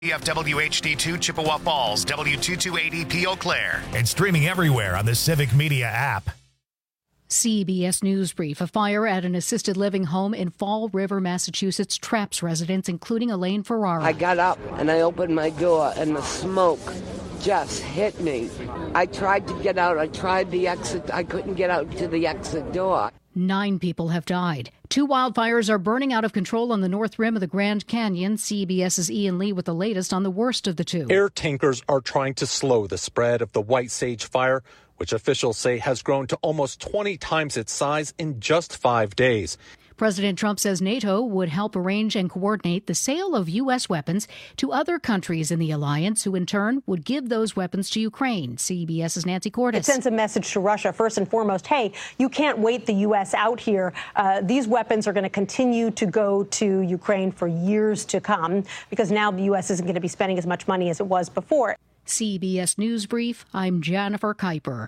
CFW HD2 Chippewa Falls, W2280P Eau Claire. And streaming everywhere on the Civic Media app. CBS News Brief. A fire at an assisted living home in Fall River, Massachusetts traps residents, including Elaine Ferrara. I got up and I opened my door and the smoke just hit me. I tried to get out. I tried the exit. I couldn't get out to the exit door. 9 people have died. 2 wildfires are burning out of control on the north rim of the Grand Canyon. CBS's Ian Lee with the latest on the worst of the 2. Air tankers are trying to slow the spread of the White Sage fire, which officials say has grown to almost 20 times its size in just 5 days. President Trump says NATO would help arrange and coordinate the sale of U.S. weapons to other countries in the alliance, who in turn would give those weapons to Ukraine. CBS's Nancy Cordes. It sends a message to Russia, first and foremost, hey, you can't wait the U.S. out here. These weapons are going to continue to go to Ukraine for years to come, because now the U.S. isn't going to be spending as much money as it was before. CBS News Brief, I'm Jennifer Kuiper.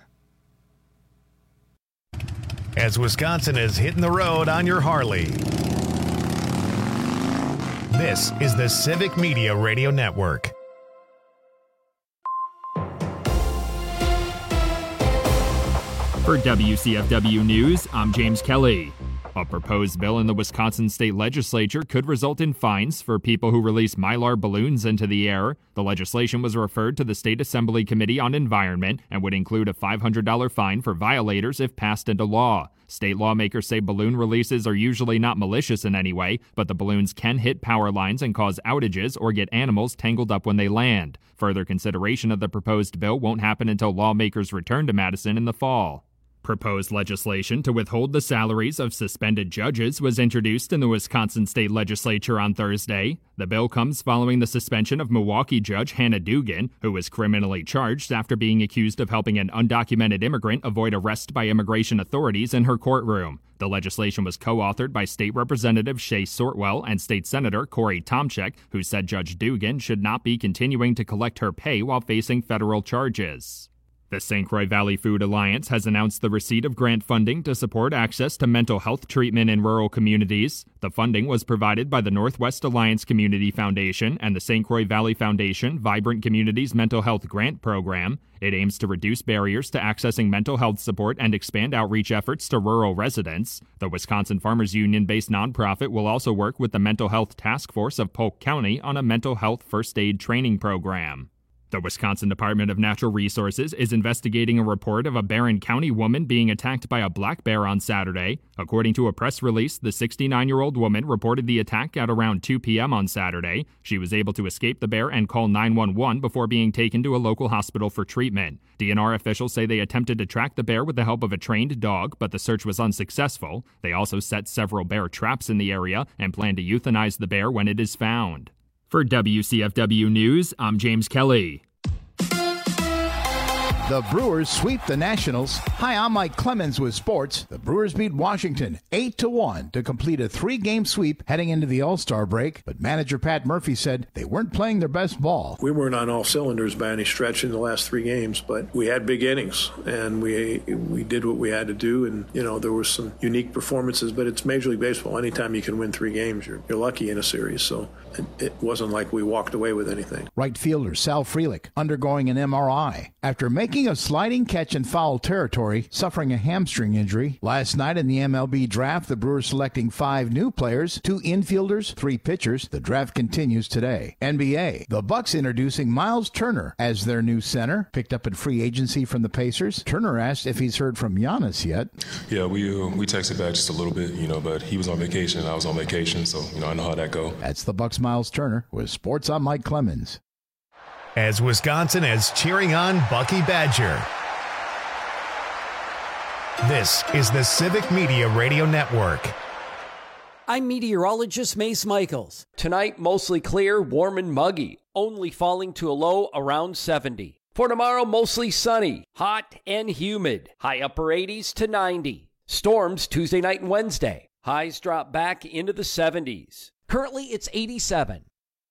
As Wisconsin is hitting the road on your Harley. This is the Civic Media Radio Network. For WCFW News, I'm James Kelly. A proposed bill in the Wisconsin state legislature could result in fines for people who release Mylar balloons into the air. The legislation was referred to the State Assembly Committee on Environment and would include a $500 fine for violators if passed into law. State lawmakers say balloon releases are usually not malicious in any way, but the balloons can hit power lines and cause outages or get animals tangled up when they land. Further consideration of the proposed bill won't happen until lawmakers return to Madison in the fall. Proposed legislation to withhold the salaries of suspended judges was introduced in the Wisconsin state legislature on Thursday. The bill comes following the suspension of Milwaukee Judge Hannah Dugan, who was criminally charged after being accused of helping an undocumented immigrant avoid arrest by immigration authorities in her courtroom. The legislation was co-authored by State Representative Shay Sortwell and State Senator Corey Tomczyk, who said Judge Dugan should not be continuing to collect her pay while facing federal charges. The St. Croix Valley Food Alliance has announced the receipt of grant funding to support access to mental health treatment in rural communities. The funding was provided by the Northwest Alliance Community Foundation and the St. Croix Valley Foundation Vibrant Communities Mental Health Grant Program. It aims to reduce barriers to accessing mental health support and expand outreach efforts to rural residents. The Wisconsin Farmers Union-based nonprofit will also work with the Mental Health Task Force of Polk County on a mental health first aid training program. The Wisconsin Department of Natural Resources is investigating a report of a Barron County woman being attacked by a black bear on Saturday. According to a press release, the 69-year-old woman reported the attack at around 2 p.m. on Saturday. She was able to escape the bear and call 911 before being taken to a local hospital for treatment. DNR officials say they attempted to track the bear with the help of a trained dog, but the search was unsuccessful. They also set several bear traps in the area and plan to euthanize the bear when it is found. For WCFW News, I'm James Kelly. The Brewers sweep the Nationals. Hi, I'm Mike Clemens with sports. The Brewers beat Washington 8-1 to complete a 3-game sweep heading into the All-Star break. But manager Pat Murphy said they weren't playing their best ball. We weren't on all cylinders by any stretch in the last 3 games, but we had big innings and we did what we had to do. And, there were some unique performances, but it's Major League Baseball. Anytime you can win 3 games, you're lucky in a series. So it wasn't like we walked away with anything. Right fielder Sal Frelick undergoing an MRI after making a sliding catch in foul territory, suffering a hamstring injury. Last night in the MLB draft, the Brewers selecting 5 new players, 2 infielders, 3 pitchers. The draft continues today. NBA, the Bucks introducing Miles Turner as their new center, picked up in free agency from the Pacers. Turner asked if he's heard from Giannis yet. Yeah, we texted back just a little bit, but he was on vacation and I was on vacation, so I know how that go. That's the Bucks' Miles Turner. With sports, I'm Mike Clemens. As Wisconsin is cheering on Bucky Badger. This is the Civic Media Radio Network. I'm meteorologist Mace Michaels. Tonight, mostly clear, warm and muggy, only falling to a low around 70. For tomorrow, mostly sunny, hot and humid, high upper 80s to 90. Storms Tuesday night and Wednesday. Highs drop back into the 70s. Currently, it's 87.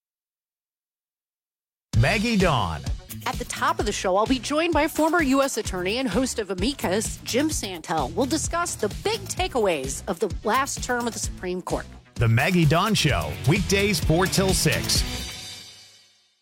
Maggie Dawn. At the top of the show, I'll be joined by former U.S. Attorney and host of Amicus, Jim Santel. We'll discuss the big takeaways of the last term of the Supreme Court. The Maggie Dawn Show, weekdays 4 till 6.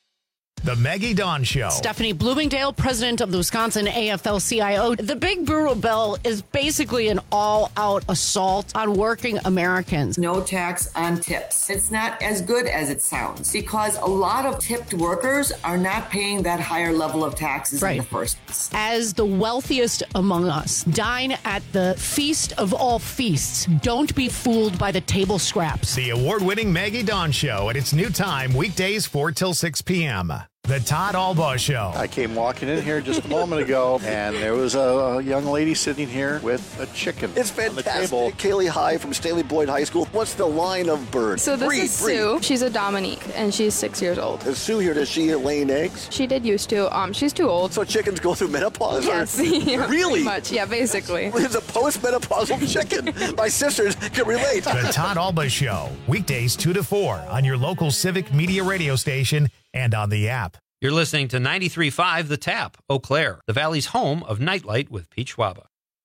The Maggie Dawn Show. Stephanie Bloomingdale, president of the Wisconsin AFL-CIO. The Big Brutal Bill is basically an all-out assault on working Americans. No tax on tips. It's not as good as it sounds because a lot of tipped workers are not paying that higher level of taxes in the first place. As the wealthiest among us, dine at the feast of all feasts. Don't be fooled by the table scraps. The award-winning Maggie Dawn Show at its new time, weekdays 4 till 6 p.m. The Todd Albaugh Show. I came walking in here just a moment ago, and there was a young lady sitting here with a chicken. It's fantastic. Kaylee High from Staley Boyd High School. What's the line of bird? So this is Sue. She's a Dominique, and she's 6 years old. Is Sue here? Does she lay eggs? She did used to. She's too old. So chickens go through menopause? Yes. Yeah, really? Pretty much. Yeah, basically. It's a post-menopausal chicken. My sisters can relate. The Todd Albaugh Show. Weekdays 2 to 4 on your local Civic Media radio station and on the app. You're listening to 93.5 The Tap, Eau Claire, the Valley's home of Nightlight with Pete Schwaba.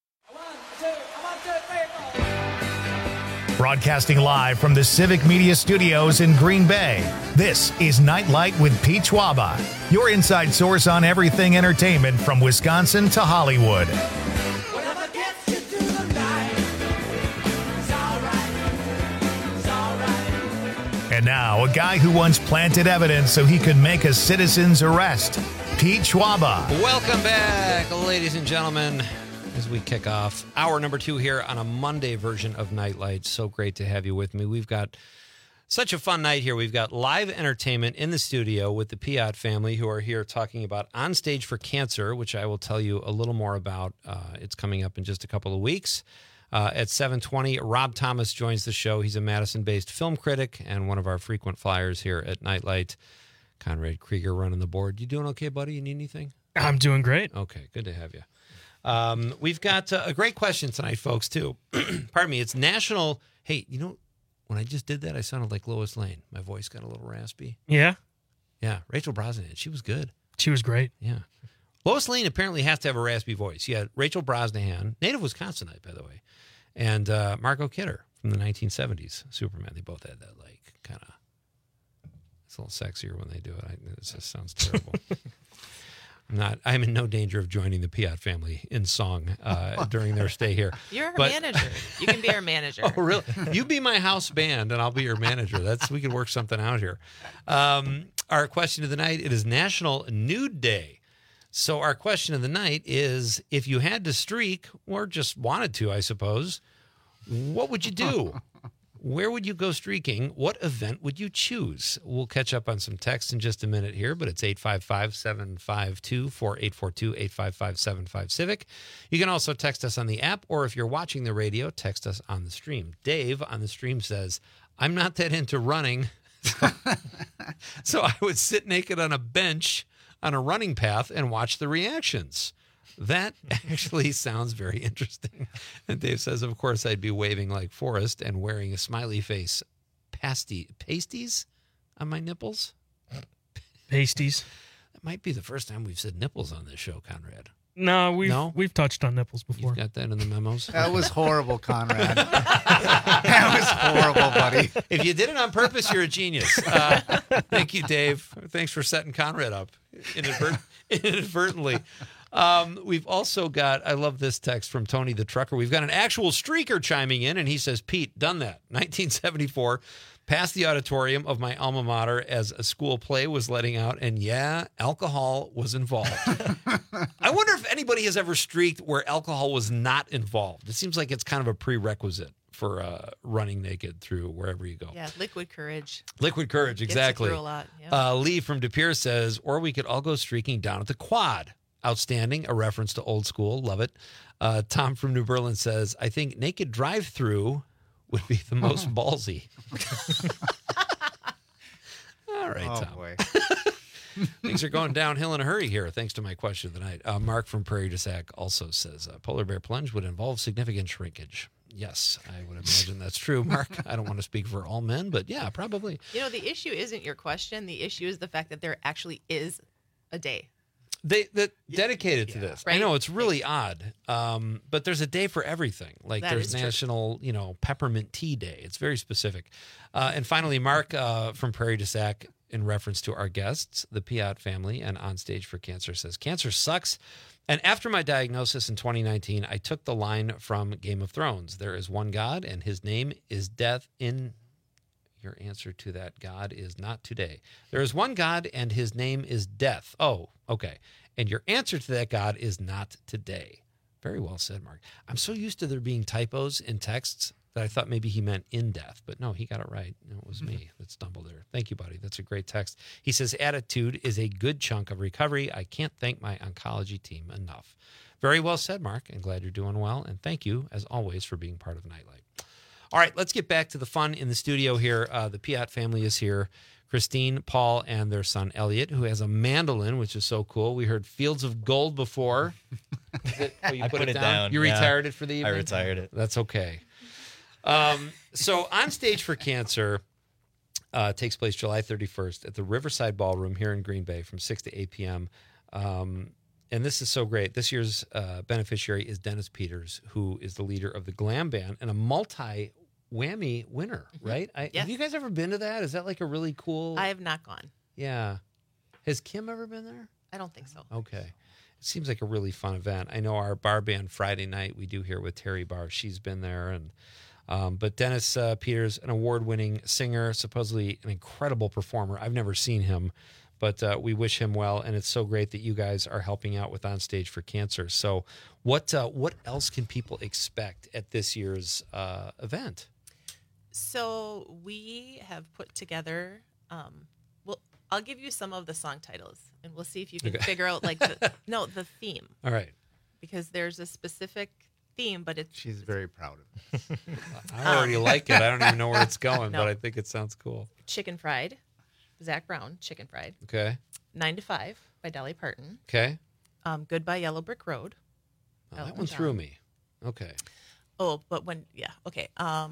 Broadcasting live from the Civic Media Studios in Green Bay, this is Nightlight with Pete Schwaba, your inside source on everything entertainment from Wisconsin to Hollywood. And now, a guy who once planted evidence so he could make a citizen's arrest, Pete Schwaba. Welcome back, ladies and gentlemen, as we kick off hour number 2 here on a Monday version of Nightlight. So great to have you with me. We've got such a fun night here. We've got live entertainment in the studio with the Piat family, who are here talking about On Stage for Cancer, which I will tell you a little more about. It's coming up in just a couple of weeks. At 7:20, Rob Thomas joins the show. He's a Madison-based film critic and one of our frequent flyers here at Nightlight. Conrad Krieger running the board. You doing okay, buddy? You need anything? I'm doing great. Okay, good to have you. We've got a great question tonight, folks, too. Pardon me. It's National... Hey, you know, when I just did that, I sounded like Lois Lane. My voice got a little raspy. Yeah? Yeah, Rachel Brosnahan. She was good. She was great. Yeah. Lois Lane apparently has to have a raspy voice. Yeah, Rachel Brosnahan, native Wisconsinite, by the way, and Margot Kidder from the 1970s, Superman. They both had that, like, kind of, it's a little sexier when they do it. It just sounds terrible. I'm in no danger of joining the Piat family in song during their stay here. You're our manager. You can be our manager. Oh, really? You be my house band, and I'll be your manager. We can work something out here. Our question of the night, it is National Nude Day. So our question of the night is, if you had to streak, or just wanted to, I suppose, what would you do? Where would you go streaking? What event would you choose? We'll catch up on some text in just a minute here, but it's 855-752-4842, 855-75-CIVIC. You can also text us on the app, or if you're watching the radio, text us on the stream. Dave on the stream says, I'm not that into running, so I would sit naked on a bench on a running path and watch the reactions. That actually sounds very interesting. And Dave says, of course, I'd be waving like Forrest and wearing a smiley face pasties on my nipples. Pasties. That might be the first time we've said nipples on this show, Conrad. No, we've touched on nipples before. You've got that in the memos? That was horrible, Conrad. That was horrible, buddy. If you did it on purpose, you're a genius. Thank you, Dave. Thanks for setting Conrad up inadvertently. We've also got, I love this text from Tony the Trucker. We've got an actual streaker chiming in, and he says, Pete, done that. 1974, passed the auditorium of my alma mater as a school play was letting out, and yeah, alcohol was involved. I wonder if anybody has ever streaked where alcohol was not involved. It seems like it's kind of a prerequisite for running naked through wherever you go. Yeah, liquid courage. Liquid courage, exactly. Gets you through a lot. Yeah. Lee from De Pere says, or we could all go streaking down at the Quad. Outstanding, a reference to old school. Love it. Tom from New Berlin says, I think naked drive-through would be the most ballsy. All right, Tom. Boy. Things are going downhill in a hurry here, thanks to my question of the night. Mark from Prairie du Sac also says, polar bear plunge would involve significant shrinkage. Yes, I would imagine that's true, Mark. I don't want to speak for all men, but yeah, probably. You know, the issue isn't your question. The issue is the fact that there actually is a day. That dedicated to this. Right? I know it's really odd, but there's a day for everything. Like that there's National, peppermint tea day. It's very specific. And finally, Mark from Prairie du Sac in reference to our guests, the Piat family, and On Stage for Cancer says, "Cancer sucks. And after my diagnosis in 2019, I took the line from Game of Thrones. There is one God, and his name is death. In your answer to that, God is not today. There is one God, and his name is death. Oh, okay. And your answer to that, God, is not today." Very well said, Mark. I'm so used to there being typos in texts that I thought maybe he meant in death, but no, he got it right. It was me that stumbled there. Thank you, buddy. That's a great text. He says, "Attitude is a good chunk of recovery. I can't thank my oncology team enough." Very well said, Mark, and glad you're doing well. And thank you, as always, for being part of Nightlight. All right, let's get back to the fun in the studio here. The Piat family is here. Christine, Paul, and their son, Elliot, who has a mandolin, which is so cool. We heard Fields of Gold before. You I put it down. You retired it for the evening? I retired it. That's okay. So On Stage for Cancer takes place July 31st at the Riverside Ballroom here in Green Bay from 6 to 8 p.m. And this is so great. This year's beneficiary is Dennis Peters, who is the leader of the Glam Band and a multi-whammy winner, right? Yes. Have you guys ever been to that? Is that like a really cool... I have not gone. Yeah. Has Kim ever been there? I don't think so. Okay. It seems like a really fun event. I know our bar band Friday night we do here with Terry Barr. She's been there. But Dennis Peters, an award-winning singer, supposedly an incredible performer. I've never seen him, but we wish him well, and it's so great that you guys are helping out with On Stage for Cancer. So what else can people expect at this year's event? So we have put together, I'll give you some of the song titles, and we'll see if you can figure out the theme. All right. Because there's a specific theme, but She's very proud of it. I already like it. I don't even know where it's going, but I think it sounds cool. Chicken Fried, Zach Brown, Chicken Fried. Okay. 9 to 5 by Dolly Parton. Okay. Goodbye Yellow Brick Road. Oh, that one threw me. Okay. Oh, but okay.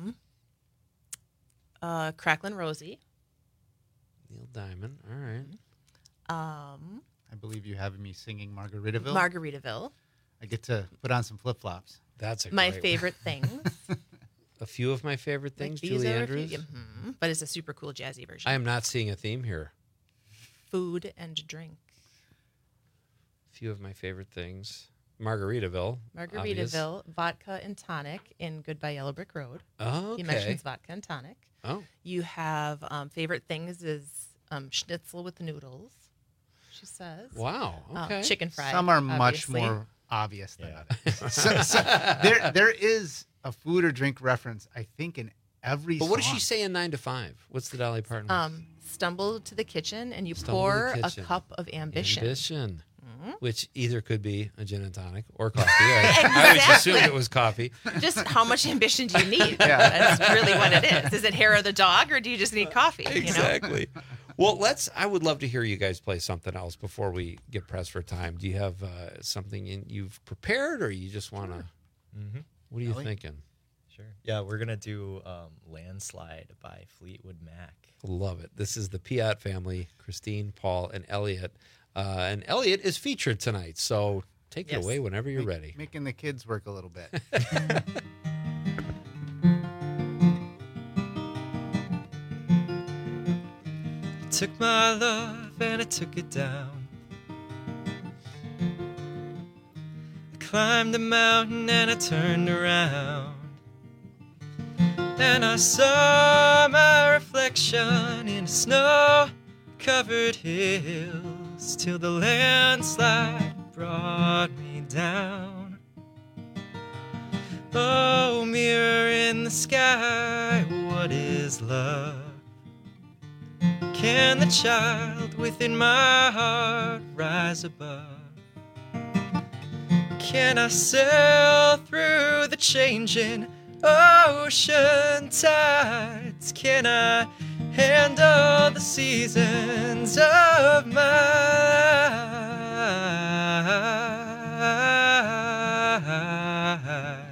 Cracklin' Rosie. Neil Diamond. All right. I believe you having me singing Margaritaville. Margaritaville. I get to put on some flip-flops. That's my favorite things. A few of my favorite things, like Julie Andrews. But it's a super cool jazzy version. I am not seeing a theme here. Food and drink. A few of my favorite things. Margaritaville. Margaritaville, vodka and tonic in Goodbye Yellow Brick Road. Oh, okay. He mentions vodka and tonic. Oh. You have favorite things is schnitzel with noodles, she says. Wow. Okay. Chicken fried. Some are obviously. much more obvious than others. so there is a food or drink reference, I think, in every But song. what does she say in 9 to 5? What's the Dolly Parton one? Stumble to the kitchen and you Stumble pour to the a kitchen. cup of ambition. Ambition. Which either could be a gin and tonic or coffee. I always assumed it was coffee. Just how much ambition do you need? Yeah. That's really what it is. Is it hair of the dog or do you just need coffee? Exactly. Well, I would love to hear you guys play something else before we get pressed for time. Do you have something you've prepared or you just want to? Mm-hmm. What are you thinking? Sure. Yeah, we're going to do Landslide by Fleetwood Mac. Love it. This is the Piat family, Christine, Paul, and Elliot. And Elliot is featured tonight, so take it away whenever you're ready. Making the kids work a little bit. Took my love and I took it down. I climbed the mountain and I turned around. And I saw my reflection in snow-covered hills till the landslide brought me down. Oh, mirror in the sky, what is love? Can the child within my heart rise above? Can I sail through the changing ocean tides? Can I handle the seasons of my life?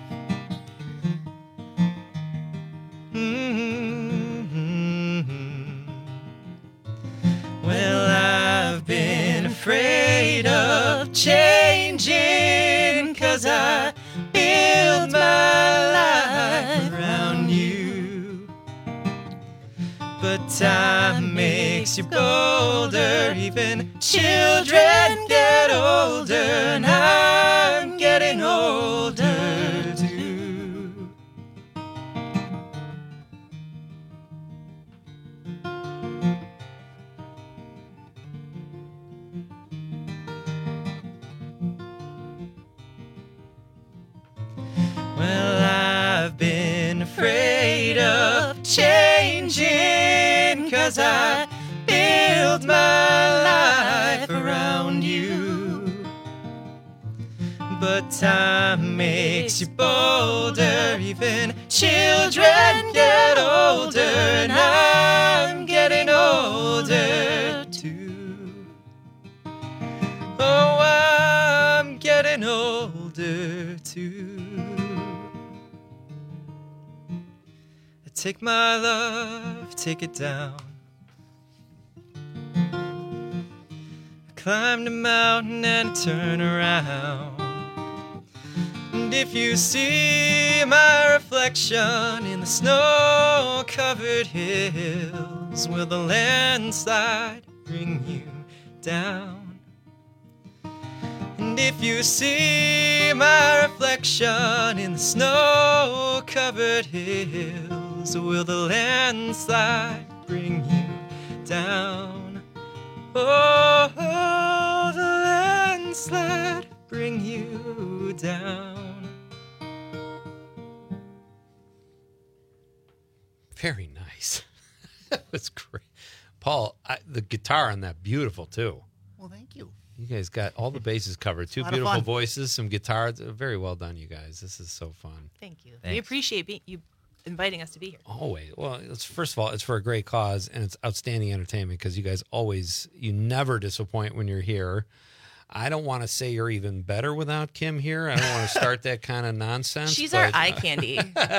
Well, I've been afraid of changing, 'cause I built my life around you. But time makes makes you bolder. Even children get older, and I'm getting older too. Well, I've been afraid of changing, 'cause I build my life around you. But time makes you bolder. Even children get older, and I'm getting older too. Oh, I'm getting older too. Take my love, take it down. I climbed a mountain and turn around. And if you see my reflection in the snow-covered hills, will the landslide bring you down? And if you see my reflection in the snow-covered hills, will the landslide bring you down? Oh, the landslide bring you down. Very nice. That was great. Paul, the guitar on that, beautiful too. Well, thank you. You guys got all the bases covered. Two beautiful voices, some guitars. Very well done, you guys. This is so fun. Thank you. Thanks. We appreciate you inviting us to be here. Always. Well, first of all, it's for a great cause, and it's outstanding entertainment because you guys you never disappoint when you're here. I don't want to say you're even better without Kim here. I don't want to start that kind of nonsense. She's our eye candy.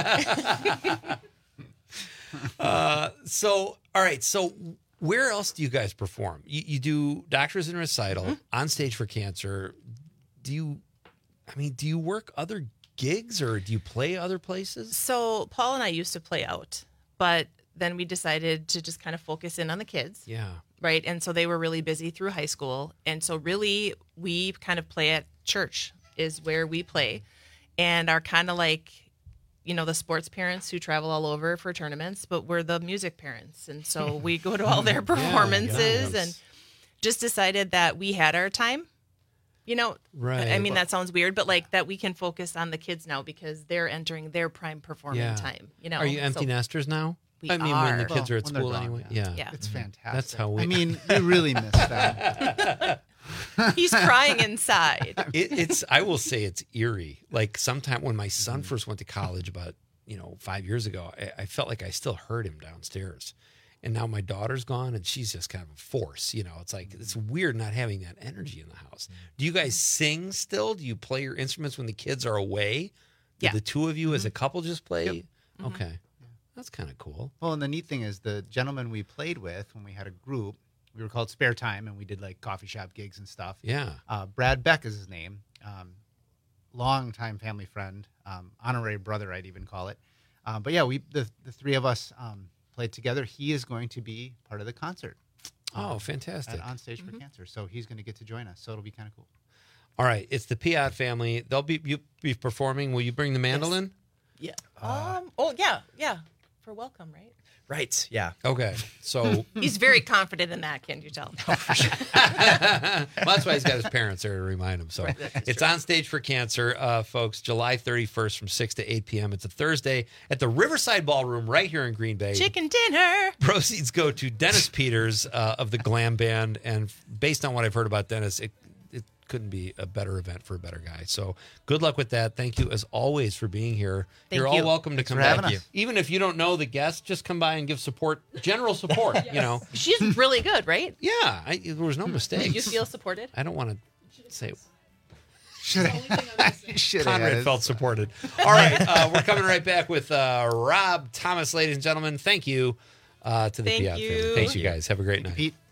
So, all right. So where else do you guys perform? You do Doctors in Recital, On Stage for Cancer. Do you work other gigs or do you play other places? So Paul and I used to play out, but then we decided to just kind of focus in on the kids. Yeah. Right. And so they were really busy through high school. And so really we kind of play at church is where we play and are kind of like, the sports parents who travel all over for tournaments, but we're the music parents. And so we go to all their performances and just decided that we had our time. Right. I mean, that sounds weird, but like that we can focus on the kids now because they're entering their prime performing time. Are you empty nesters now? We when the kids are at school gone, anyway. Yeah. It's fantastic. That's how we. I mean, we really miss them. He's crying inside. I will say it's eerie. Like sometime when my son first went to college about 5 years ago, I felt like I still heard him downstairs. And now my daughter's gone and she's just kind of a force. It's like, it's weird not having that energy in the house. Do you guys sing still? Do you play your instruments when the kids are away? Do the two of you as a couple just play? Yep. Okay. Yeah. That's kind of cool. Well, and the neat thing is the gentleman we played with when we had a group, we were called Spare Time and we did like coffee shop gigs and stuff. Yeah. Brad Beck is his name. Longtime family friend, honorary brother, I'd even call it. But yeah, the three of us played together. He is going to be part of the concert. Oh, fantastic. On Stage for Cancer. So he's going to get to join us. So it'll be kind of cool. All right. It's the Piat family. They'll be performing. Will you bring the mandolin? Yes. Yeah. For welcome, right? Right. Yeah. Okay. So he's very confident in that. Can you tell? Oh, for sure. Well, that's why he's got his parents there to remind him. So it's On Stage for Cancer, folks. July 31st from 6 to 8 p.m. It's a Thursday at the Riverside Ballroom right here in Green Bay. Chicken dinner. Proceeds go to Dennis Peters of the Glam Band, and based on what I've heard about Dennis, it couldn't be a better event for a better guy. So good luck with that. Thank you, as always, for being here. You're all welcome to come back. Even if you don't know the guests, just come by and give support, general support, She's really good, right? Yeah, there was no mistakes. Did you feel supported? I don't want to say... Conrad felt supported. All right, we're coming right back with Rob Thomas, ladies and gentlemen. Thank you to the Piat family. Thanks, you guys. Have a great night. Pete.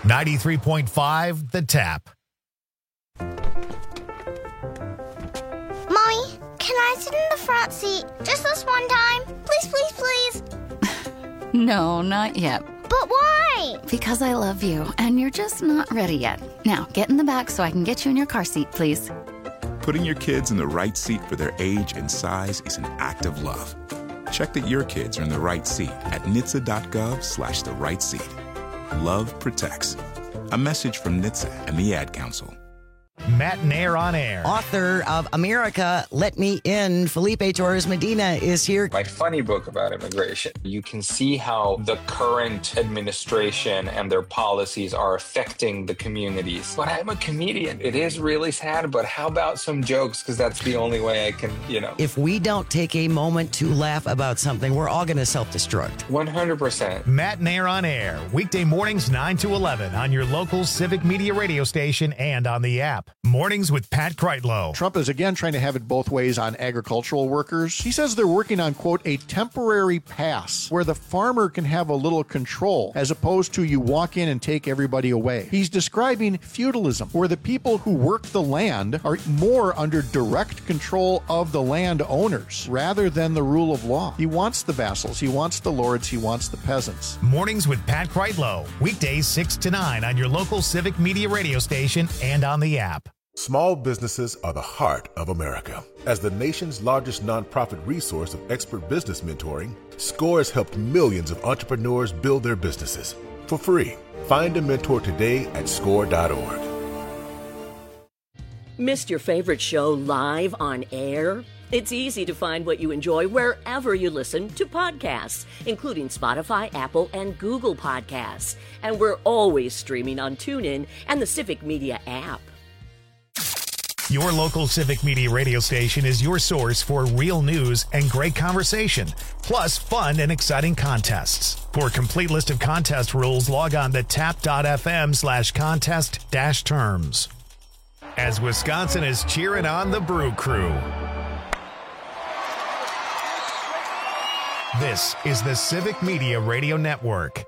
93.5 The Tap. Mommy, can I sit in the front seat just this one time? Please, please, please. No, not yet. But why? Because I love you, and you're just not ready yet. Now, get in the back so I can get you in your car seat, please. Putting your kids in the right seat for their age and size is an act of love. Check that your kids are in the right seat at NHTSA.gov/the right seat. Love protects. A message from NHTSA and the Ad Council. Matt Nair on air. Author of America, Let Me In, Felipe Torres Medina is here. My funny book about immigration. You can see how the current administration and their policies are affecting the communities. But I'm a comedian. It is really sad, but how about some jokes? Because that's the only way I can, If we don't take a moment to laugh about something, we're all going to self-destruct. 100%. Matt Nair on air. Weekday mornings 9 to 11 on your local Civic Media radio station and on the app. Mornings with Pat Kreitlow. Trump is again trying to have it both ways on agricultural workers. He says they're working on, quote, a temporary pass where the farmer can have a little control as opposed to you walk in and take everybody away. He's describing feudalism, where the people who work the land are more under direct control of the landowners rather than the rule of law. He wants the vassals, he wants the lords, he wants the peasants. Mornings with Pat Kreitlow. Weekdays 6 to 9 on your local Civic Media radio station and on the app. Small businesses are the heart of America. As the nation's largest nonprofit resource of expert business mentoring, SCORE has helped millions of entrepreneurs build their businesses for free. Find a mentor today at SCORE.org. Missed your favorite show live on air? It's easy to find what you enjoy wherever you listen to podcasts, including Spotify, Apple, and Google Podcasts. And we're always streaming on TuneIn and the Civic Media app. Your local Civic Media radio station is your source for real news and great conversation, plus fun and exciting contests. For a complete list of contest rules, log on to tap.fm/contest-terms. As Wisconsin is cheering on the Brew Crew. This is the Civic Media Radio Network.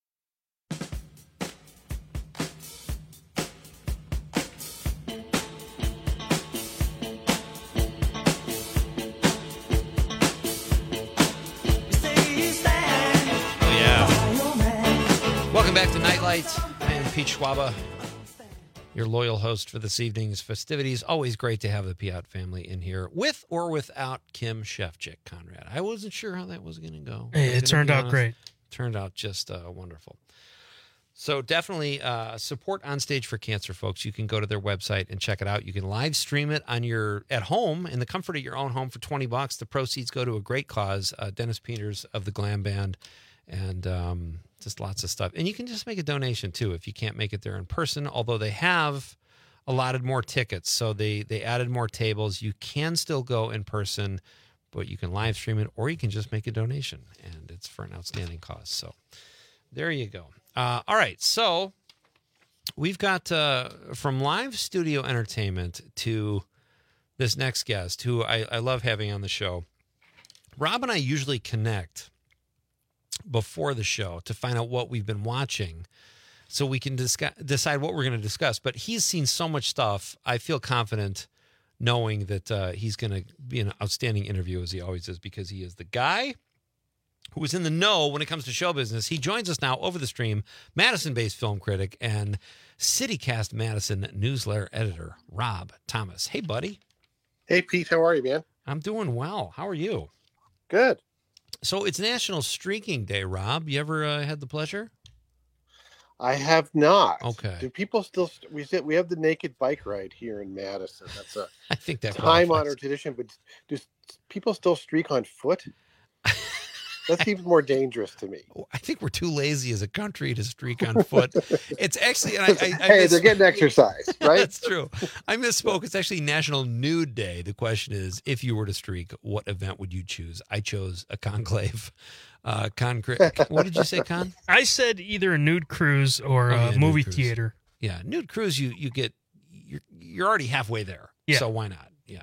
Welcome back to Nightlight. I am Pete Schwaba, your loyal host for this evening's festivities. Always great to have the Piat family in here, with or without Kim Shefchick, Conrad. I wasn't sure how that was going to go. It turned out great. Turned out just wonderful. So definitely support On Stage for Cancer, folks. You can go to their website and check it out. You can live stream it on at home in the comfort of your own home for $20. The proceeds go to a great cause, Dennis Peters of the Glam Band, and just lots of stuff. And you can just make a donation, too, if you can't make it there in person, although they have allotted more tickets. So they added more tables. You can still go in person, but you can live stream it, or you can just make a donation, and it's for an outstanding cause. So there you go. All right, so we've got from live studio entertainment to this next guest, who I love having on the show. Rob and I usually connect before the show to find out what we've been watching so we can decide what we're going to discuss. But he's seen so much stuff, I feel confident knowing that he's going to be an outstanding interview, as he always is, because he is the guy who is in the know when it comes to show business. He joins us now over the stream, Madison-based film critic and CityCast Madison newsletter editor, Rob Thomas. Hey, buddy. Hey, Pete. How are you, man? I'm doing well. How are you? Good. So it's National Streaking Day, Rob. You ever had the pleasure? I have not. Okay. Do people still? We have the naked bike ride here in Madison. That's a I think that time-honored tradition. But do people still streak on foot? That's even more dangerous to me. I think we're too lazy as a country to streak on foot. It's actually, they're getting exercise, right? That's true. I misspoke. It's actually National Nude Day. The question is, if you were to streak, what event would you choose? I chose a conclave. What did you say, Con? I said either a nude cruise or a movie theater. Yeah, nude cruise. You're already halfway there. Yeah. So why not? Yeah.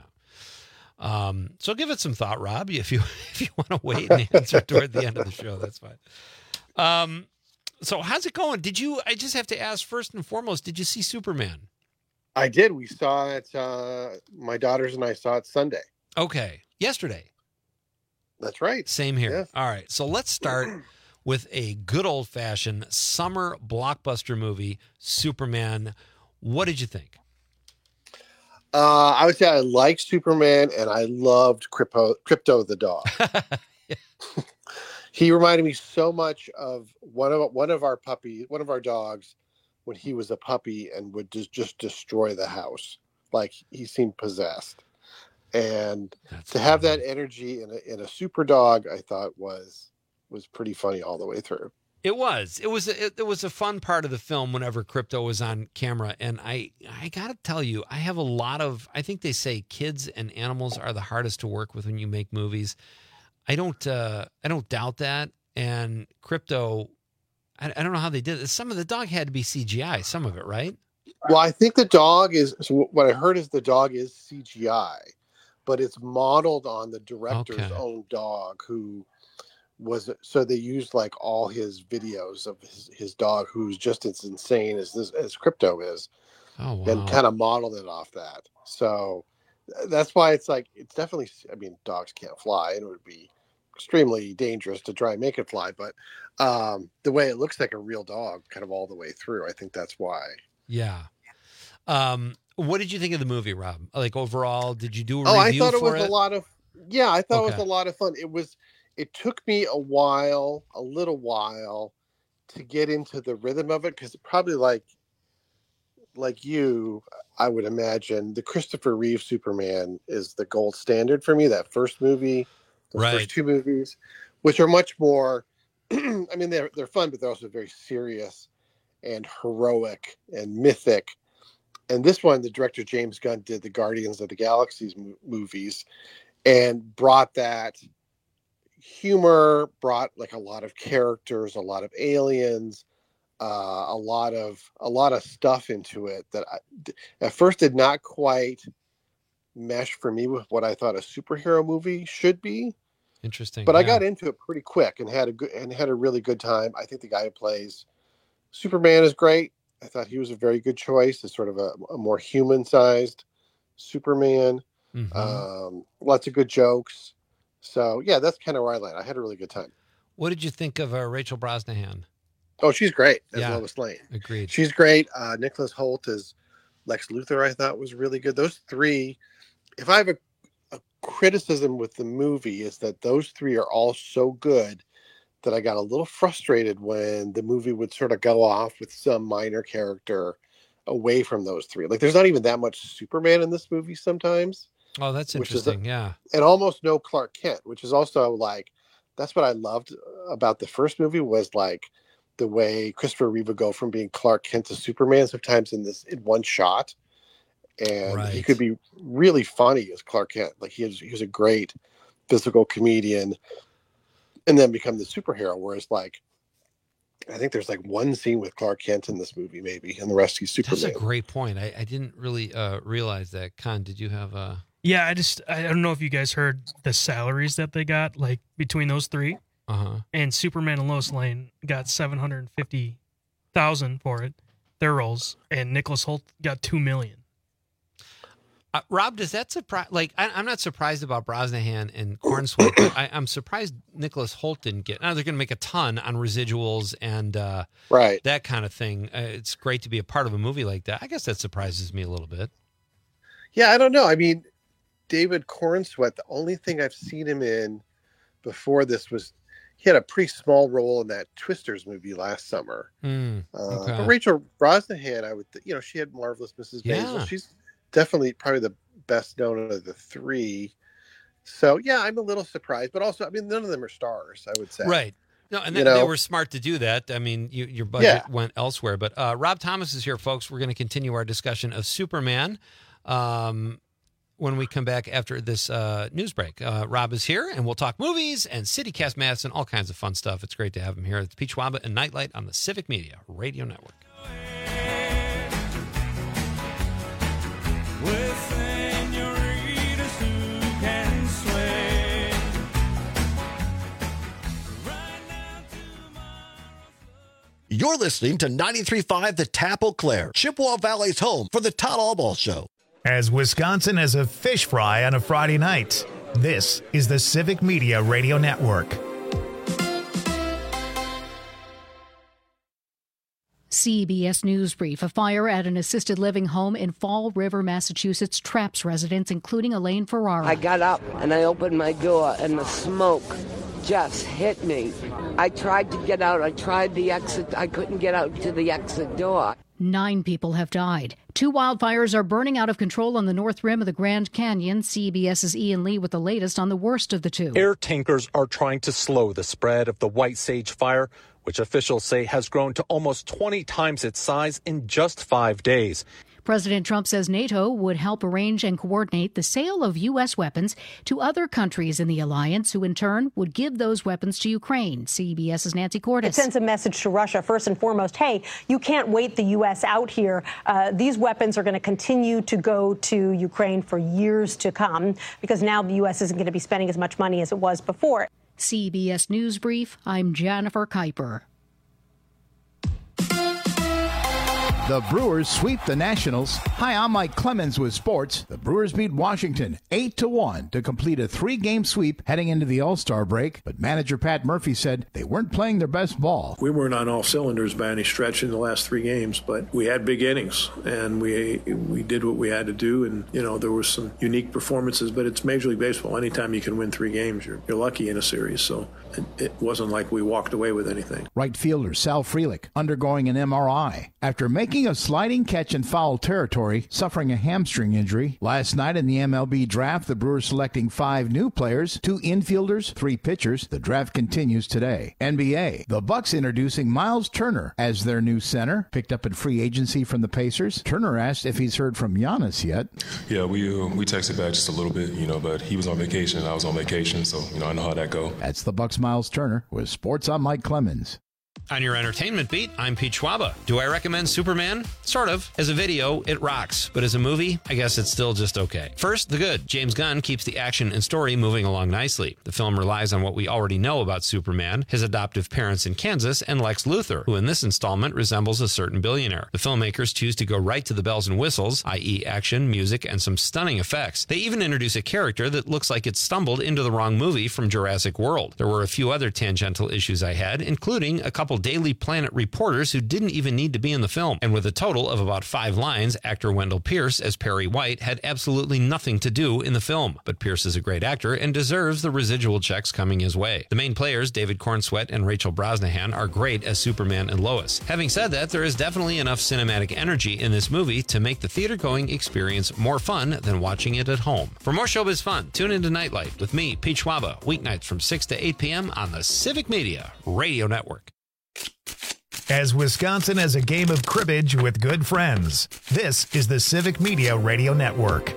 So give it some thought, Rob. If you want to wait and answer toward the end of the show, that's fine. So how's it going? I just have to ask first and foremost, did you see Superman? I did. We saw it. My daughters and I saw it Sunday. Okay. Yesterday. That's right. Same here. Yes. All right. So let's start with a good old-fashioned summer blockbuster movie, Superman. What did you think? I would say I liked Superman, and I loved Crypto the dog. He reminded me so much of one of our dogs when he was a puppy and would just destroy the house. Like he seemed possessed. And to have that energy in a super dog, I thought was pretty funny all the way through. It was a fun part of the film whenever Crypto was on camera. And I got to tell you, I have I think they say kids and animals are the hardest to work with when you make movies. I don't doubt that. And Crypto, I don't know how they did it. Some of the dog had to be CGI, some of it, right? Well, I think the dog is, so what I heard is the dog is CGI, but it's modeled on the director's own dog so they used like all his videos of his dog, who's just as insane as Crypto is. Oh, wow. And kind of modeled it off that. So that's why it's definitely, I mean, dogs can't fly, and it would be extremely dangerous to try and make it fly. But the way it looks like a real dog kind of all the way through, I think that's why. Yeah. What did you think of the movie, Rob? Like overall, did you do a review I thought it for was it? a lot of, I thought it was a lot of fun. It took me a little while to get into the rhythm of it, because probably like you, I would imagine the Christopher Reeve Superman is the gold standard for me. That first movie, the first two movies, which are much more, I mean, they're fun, but they're also very serious and heroic and mythic. And this one, the director James Gunn did the Guardians of the Galaxy movies and brought that humor, brought like a lot of characters, a lot of aliens, a lot of stuff into it that at first did not quite mesh for me with what I thought a superhero movie should be. Interesting. But I got into it pretty quick and had a really good time. I think the guy who plays Superman is great. I thought he was a very good choice as sort of a more human-sized Superman. Mm-hmm. Lots of good jokes. So, yeah, that's kind of where I landed. I had a really good time. What did you think of Rachel Brosnahan? Oh, she's great as Lois Lane. Agreed. She's great. Nicholas Hoult as Lex Luthor, I thought was really good. Those three, if I have a criticism with the movie, is that those three are all so good that I got a little frustrated when the movie would sort of go off with some minor character away from those three. Like, there's not even that much Superman in this movie sometimes. Oh, that's interesting. Yeah. And almost no Clark Kent, which is also like, that's what I loved about the first movie, was like the way Christopher Reeve would go from being Clark Kent to Superman sometimes in one shot. And he could be really funny as Clark Kent. Like he was a great physical comedian and then become the superhero. Whereas like, I think there's like one scene with Clark Kent in this movie, maybe, and the rest he's Superman. That's a great point. I didn't really realize that. Con, did you have a... Yeah, I don't know if you guys heard the salaries that they got, like between those three. And Superman and Lois Lane got $750,000 for it, their roles, and Nicholas Hoult got $2 million. Rob, does that surprise? Like, I'm not surprised about Brosnahan and Cornswet, but I'm surprised Nicholas Hoult didn't get. Now they're going to make a ton on residuals and that kind of thing. It's great to be a part of a movie like that. I guess that surprises me a little bit. Yeah, I don't know. I mean, David Cornswet, the only thing I've seen him in before this was he had a pretty small role in that Twisters movie last summer. But Rachel Brosnahan, she had Marvelous Mrs. Maisel. She's definitely probably the best known of the three. So, yeah, I'm a little surprised. But also, I mean, none of them are stars, I would say. Right. No, and they were smart to do that. I mean, your budget went elsewhere. But Rob Thomas is here, folks. We're going to continue our discussion of Superman when we come back after this news break. Rob is here, and we'll talk movies and CityCast maths and all kinds of fun stuff. It's great to have him here. It's Pete Schwaba and Nightlight on the Civic Media Radio Network. You're listening to 93.5 The Tap Eau Claire, Chippewa Valley's home for the Todd Allball Show. As Wisconsin has a fish fry on a Friday night, this is the Civic Media Radio Network. CBS News Brief. A fire at an assisted living home in Fall River, Massachusetts traps residents, including Elaine Ferrara. I got up and I opened my door and the smoke just hit me. I tried to get out. I tried the exit. I couldn't get out to the exit door. 9 people have died. 2 wildfires are burning out of control on the north rim of the Grand Canyon. CBS's Ian Lee with the latest on the worst of the 2. Air tankers are trying to slow the spread of the White Sage fire, which officials say has grown to almost 20 times its size in just 5 days. President Trump says NATO would help arrange and coordinate the sale of U.S. weapons to other countries in the alliance, who in turn would give those weapons to Ukraine. CBS's Nancy Cordes. It sends a message to Russia, first and foremost, hey, you can't wait the U.S. out here. These weapons are going to continue to go to Ukraine for years to come, because now the U.S. isn't going to be spending as much money as it was before. CBS News Brief, I'm Jennifer Kuiper. The Brewers sweep the Nationals. Hi, I'm Mike Clemens with sports. The Brewers beat Washington 8-1 to complete a 3-game sweep heading into the All-Star break. But manager Pat Murphy said they weren't playing their best ball. We weren't on all cylinders by any stretch in the last 3 games, but we had big innings and we did what we had to do. And, you know, there were some unique performances, but it's Major League Baseball. Anytime you can win 3 games, you're lucky in a series. So it wasn't like we walked away with anything. Right fielder Sal Frelick undergoing an MRI after making a sliding catch in foul territory, suffering a hamstring injury. Last night in the MLB draft, the Brewers selecting 5 new players, 2 infielders, 3 pitchers. The draft continues today. NBA, the Bucks introducing Miles Turner as their new center, picked up in free agency from the Pacers. Turner asked if he's heard from Giannis yet. Yeah, we texted back just a little bit, but he was on vacation and I was on vacation, so I know how that go. That's the Bucks' Miles Turner. With sports, I'm Mike Clemens. On your entertainment beat, I'm Pete Schwaba. Do I recommend Superman? Sort of. As a video, it rocks. But as a movie, I guess it's still just okay. First, the good. James Gunn keeps the action and story moving along nicely. The film relies on what we already know about Superman, his adoptive parents in Kansas, and Lex Luthor, who in this installment resembles a certain billionaire. The filmmakers choose to go right to the bells and whistles, i.e. action, music, and some stunning effects. They even introduce a character that looks like it stumbled into the wrong movie from Jurassic World. There were a few other tangential issues I had, including a couple Daily Planet reporters who didn't even need to be in the film. And with a total of about 5 lines, actor Wendell Pierce as Perry White had absolutely nothing to do in the film. But Pierce is a great actor and deserves the residual checks coming his way. The main players, David Cornsweet and Rachel Brosnahan, are great as Superman and Lois. Having said that, there is definitely enough cinematic energy in this movie to make the theater-going experience more fun than watching it at home. For more showbiz fun, tune into Nightlight with me, Pete Schwaba, weeknights from 6 to 8 p.m. on the Civic Media Radio Network. As Wisconsin has a game of cribbage with good friends, this is the Civic Media Radio Network.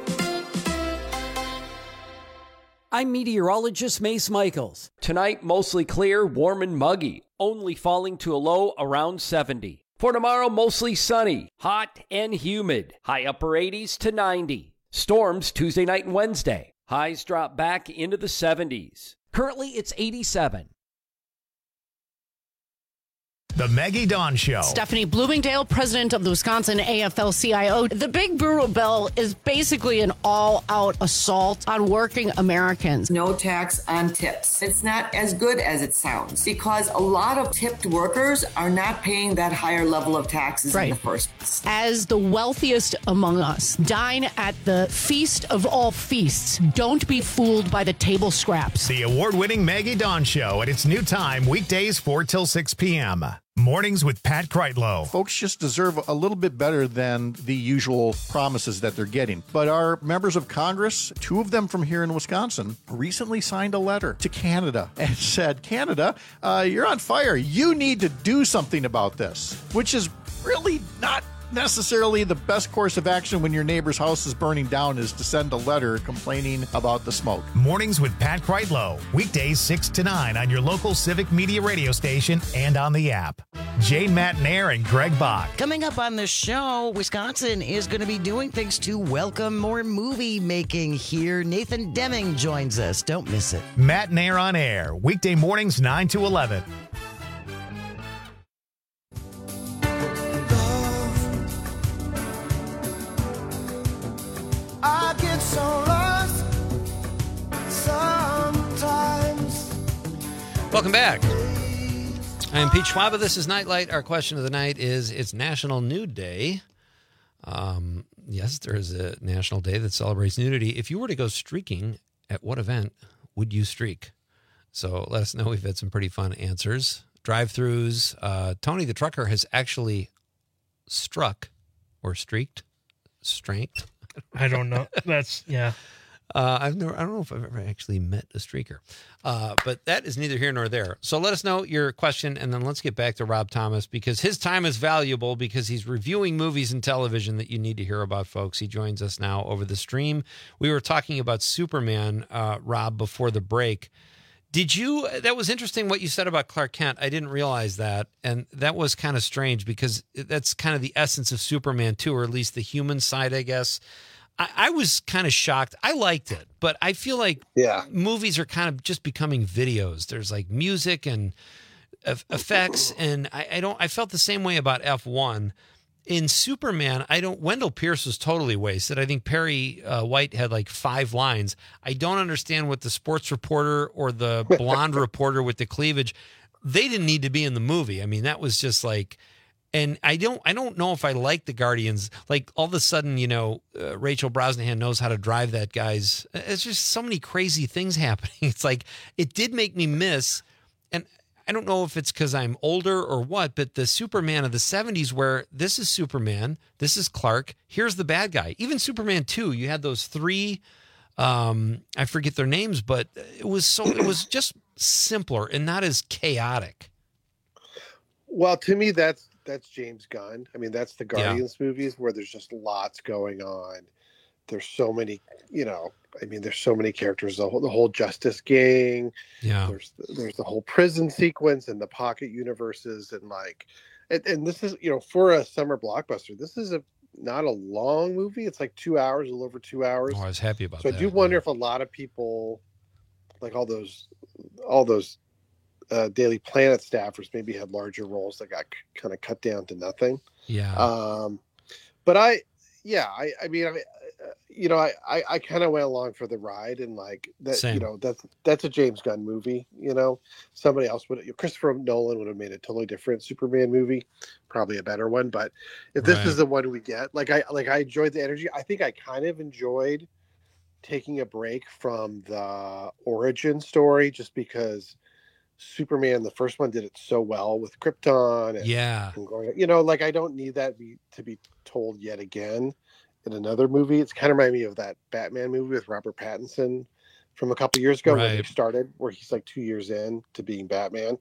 I'm meteorologist Mace Michaels. Tonight, mostly clear, warm and muggy, only falling to a low around 70. For tomorrow, mostly sunny, hot and humid, high upper 80s to 90. Storms Tuesday night and Wednesday. Highs drop back into the 70s. Currently, it's 87. The Maggie Dawn Show. Stephanie Bloomingdale, president of the Wisconsin AFL-CIO. The Big Brewer Bill is basically an all-out assault on working Americans. No tax on tips. It's not as good as it sounds because a lot of tipped workers are not paying that higher level of taxes in the first place. As the wealthiest among us, dine at the feast of all feasts. Don't be fooled by the table scraps. The award-winning Maggie Dawn Show at its new time, weekdays 4 till 6 p.m. Mornings with Pat Kreitlow. Folks just deserve a little bit better than the usual promises that they're getting. But our members of Congress, 2 of them from here in Wisconsin, recently signed a letter to Canada and said, Canada, you're on fire. You need to do something about this, which is really not necessarily the best course of action when your neighbor's house is burning down, is to send a letter complaining about the smoke. Mornings with Pat Kreitlow. Weekdays 6 to 9 on your local Civic Media radio station and on the app. Jane Matnair and Greg Bach. Coming up on the show, Wisconsin is going to be doing things to welcome more movie making here. Nathan Deming joins us. Don't miss it. Matnair on air. Weekday mornings 9 to 11. Welcome back. I'm Pete Schwaba. This is Nightlight. Our question of the night is, it's National Nude Day. Yes, there is a national day that celebrates nudity. If you were to go streaking, at what event would you streak? So let us know. We've had some pretty fun answers. Drive-thrus. Tony the Trucker has actually struck or streaked. Stranked. I don't know. That's, yeah. I don't know if I've ever actually met a streaker, but that is neither here nor there. So let us know your question, and then let's get back to Rob Thomas, because his time is valuable, because he's reviewing movies and television that you need to hear about, folks. He joins us now over the stream. We were talking about Superman, Rob, before the break. That was interesting what you said about Clark Kent. I didn't realize that, and that was kind of strange, because that's kind of the essence of Superman too, or at least the human side, I guess. I was kind of shocked. I liked it, but I feel like movies are kind of just becoming videos. There's like music and effects, and I felt the same way about F1. In Superman, Wendell Pierce was totally wasted. I think Perry White had like 5 lines. I don't understand what the sports reporter or the blonde reporter with the cleavage, they didn't need to be in the movie. I mean, that was just like, and I don't know if I like the Guardians. Like all of a sudden, Rachel Brosnahan knows how to drive that guy's. It's just so many crazy things happening. It's like, it did make me miss, and I don't know if it's because I'm older or what, but the Superman of the 70s, where this is Superman, this is Clark, here's the bad guy. Even Superman 2, you had those 3, I forget their names, but it was just simpler and not as chaotic. Well, to me, that's James Gunn. I mean, that's the Guardians movies where there's just lots going on. There's so many, there's so many characters. The whole Justice Gang. Yeah. There's the whole prison sequence and the pocket universes, and this is, for a summer blockbuster, this is not a long movie. It's like 2 hours, a little over 2 hours. Oh, I was happy about that. So I do wonder if a lot of people, like all those Daily Planet staffers, maybe had larger roles that got kind of cut down to nothing. Yeah. But I kind of went along for the ride, and like that, Same. That's a James Gunn movie. Somebody else Christopher Nolan would have made a totally different Superman movie, probably a better one. But if this is the one we get, I enjoyed the energy. I think I kind of enjoyed taking a break from the origin story, just because Superman, the first one, did it so well with Krypton. And I don't need that to be told yet again in another movie. It's kind of reminded me of that Batman movie with Robert Pattinson from a couple years ago when they started, where he's like 2 years in to being Batman.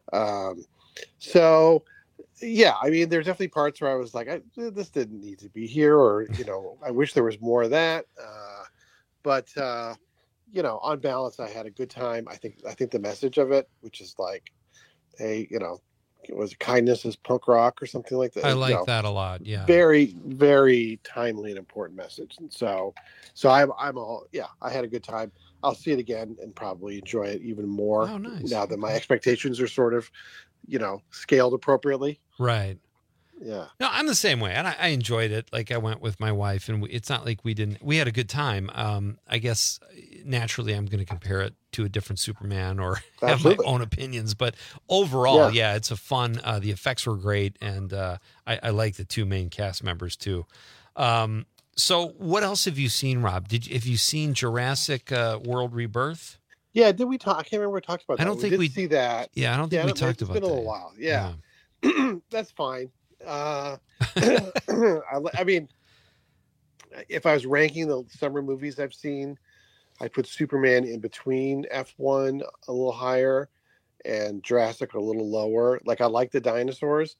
So yeah, I mean, there's definitely parts where I was like, this didn't need to be here, or, I wish there was more of that. But on balance, I had a good time. I think the message of it, which is like, hey, it was kindness is punk rock or something like that. I like that a lot. Yeah. Very, very timely and important message. And so I had a good time. I'll see it again and probably enjoy it even more. Oh, nice. Now that my expectations are sort of, scaled appropriately. Right. Yeah. No, I'm the same way. And I enjoyed it. Like, I went with my wife, and it's not like we had a good time. I guess naturally I'm going to compare it to a different Superman or have my own opinions, but overall, yeah, it's a fun, the effects were great. And, I like the 2 main cast members too. So what else have you seen, Rob? Have you seen Jurassic World Rebirth? Yeah. Did we talk? I can't remember if we talked about that. I don't think we see that. Yeah. I don't think we talked about that. It's been a little while. Yeah. That's fine. I mean, if I was ranking the summer movies I've seen, I'd put Superman in between F1 a little higher and Jurassic a little lower. Like, I like the dinosaurs.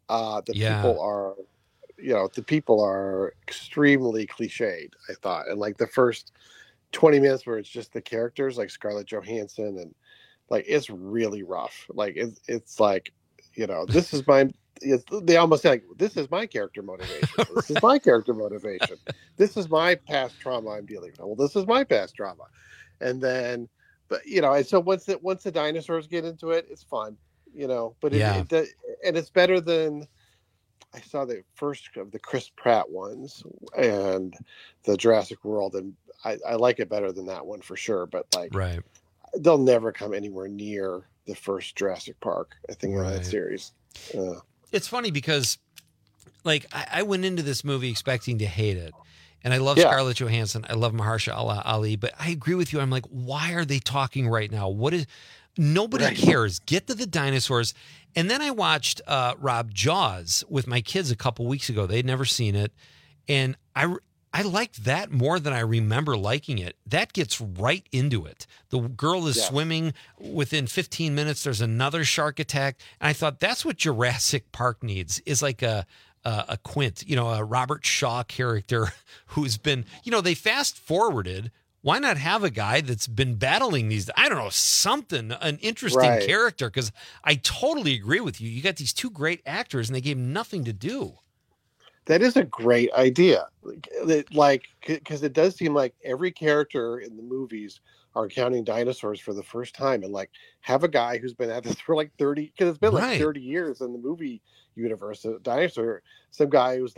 People are extremely cliched, I thought. And like the first 20 minutes where it's just the characters, like Scarlett Johansson, and like, it's really rough. Like, it's like, this is they almost say, like, this is my character motivation. This is my character motivation. This is my past trauma I'm dealing with. Well, this is my past trauma. And then, and so once the dinosaurs get into it, it's fun, but and it's better than, I saw the first of the Chris Pratt ones and the Jurassic World, and I like it better than that one for sure. But like, they'll never come anywhere near the first Jurassic Park, I think, in that series. It's funny because, like, I went into this movie expecting to hate it. And I love Scarlett Johansson. I love Mahershala Ali. But I agree with you. I'm like, why are they talking right now? Nobody cares. Get to the dinosaurs. And then I watched Rob Jaws with my kids a couple weeks ago. They'd never seen it. And I liked that more than I remember liking it. That gets right into it. The girl is swimming. Within 15 minutes, there's another shark attack. And I thought that's what Jurassic Park needs, is like a Quint, a Robert Shaw character who's been, they fast forwarded. Why not have a guy that's been battling these? I don't know, an interesting character, because I totally agree with you. You got these two great actors and they gave nothing to do. That is a great idea. Because it does seem like every character in the movies are encountering dinosaurs for the first time, and have a guy who's been at this for 30, because it's been 30 years in the movie universe. A dinosaur, some guy who's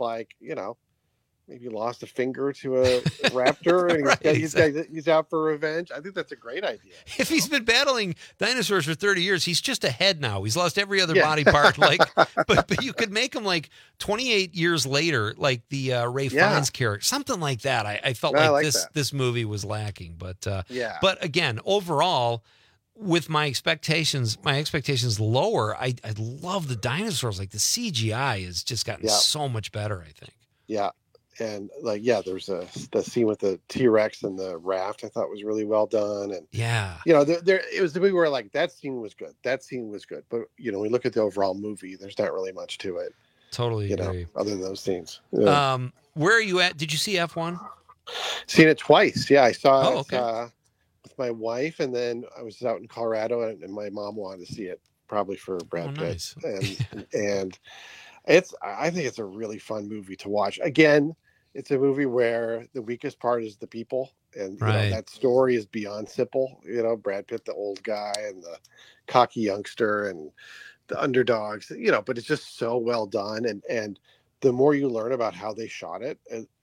maybe lost a finger to a raptor, and he's out for revenge. I think that's a great idea. If he's been battling dinosaurs for 30 years, he's just a head now. He's lost every other body part. But you could make him 28 years later, like the Ray Fiennes character, something like that. I felt this movie was lacking. But but again, overall, with my expectations lower, I love the dinosaurs. Like, the CGI has just gotten so much better, I think. Yeah. And there's the scene with the T-Rex and the raft I thought was really well done. And it was the movie where that scene was good. But we look at the overall movie, there's not really much to it. Totally agree. Other than those scenes. Yeah. Where are you at? Did you see F1? Seen it twice. Yeah, I saw it with my wife, and then I was out in Colorado, and my mom wanted to see it, probably for Brad Pitt. Nice. And I think it's a really fun movie to watch. Again, it's a movie where the weakest part is the people, and that story is beyond simple. Brad Pitt, the old guy, and the cocky youngster, and the underdogs. But it's just so well done, and the more you learn about how they shot it,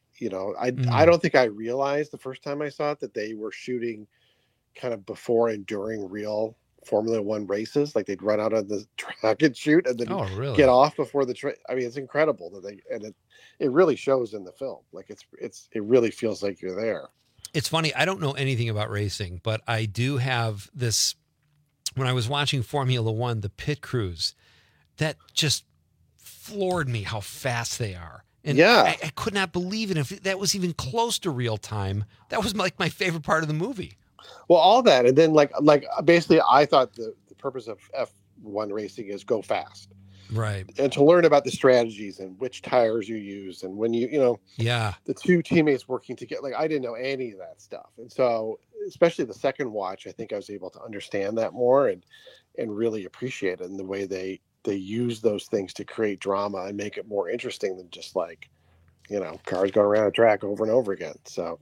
I don't think I realized the first time I saw it that they were shooting kind of before and during real Formula One races. They'd run out on the track and shoot, and then get off before the it's incredible that it really shows in the film. It really feels like you're there. It's funny, I don't know anything about racing, but I do have this. When I was watching Formula One, the pit crews, that just floored me how fast they are. And I could not believe it. If that was even close to real time, that was my favorite part of the movie. Well, all that, and then basically, I thought the purpose of F1 racing is go fast, right? And to learn about the strategies and which tires you use, and when the two teammates working together. I didn't know any of that stuff, and so especially the second watch, I think I was able to understand that more and really appreciate it, and the way they use those things to create drama and make it more interesting than just cars going around a track over and over again. So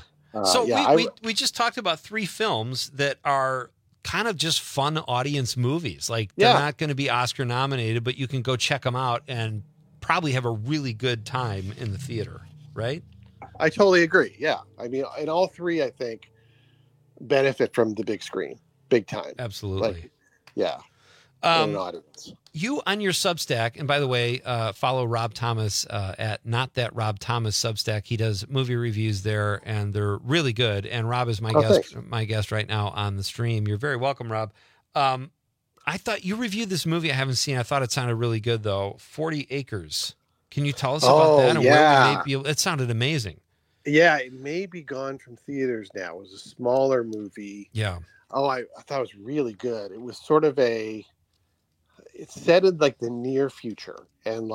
we just talked about 3 films that are kind of just fun audience movies. They're not going to be Oscar nominated, but you can go check them out and probably have a really good time in the theater, right? I totally agree. Yeah. And all 3, I think, benefit from the big screen, big time. Absolutely. An audience. You on your Substack, and by the way, follow Rob Thomas at Not That Rob Thomas Substack. He does movie reviews there, and they're really good. And Rob is my guest right now on the stream. You're very welcome, Rob. I thought you reviewed this movie I haven't seen. I thought it sounded really good, though. 40 Acres. Can you tell us about that? And where we may be? It sounded amazing. Yeah, it may be gone from theaters now. It was a smaller movie. Yeah. Oh, I thought it was really good. It was sort of it's set in the near future, and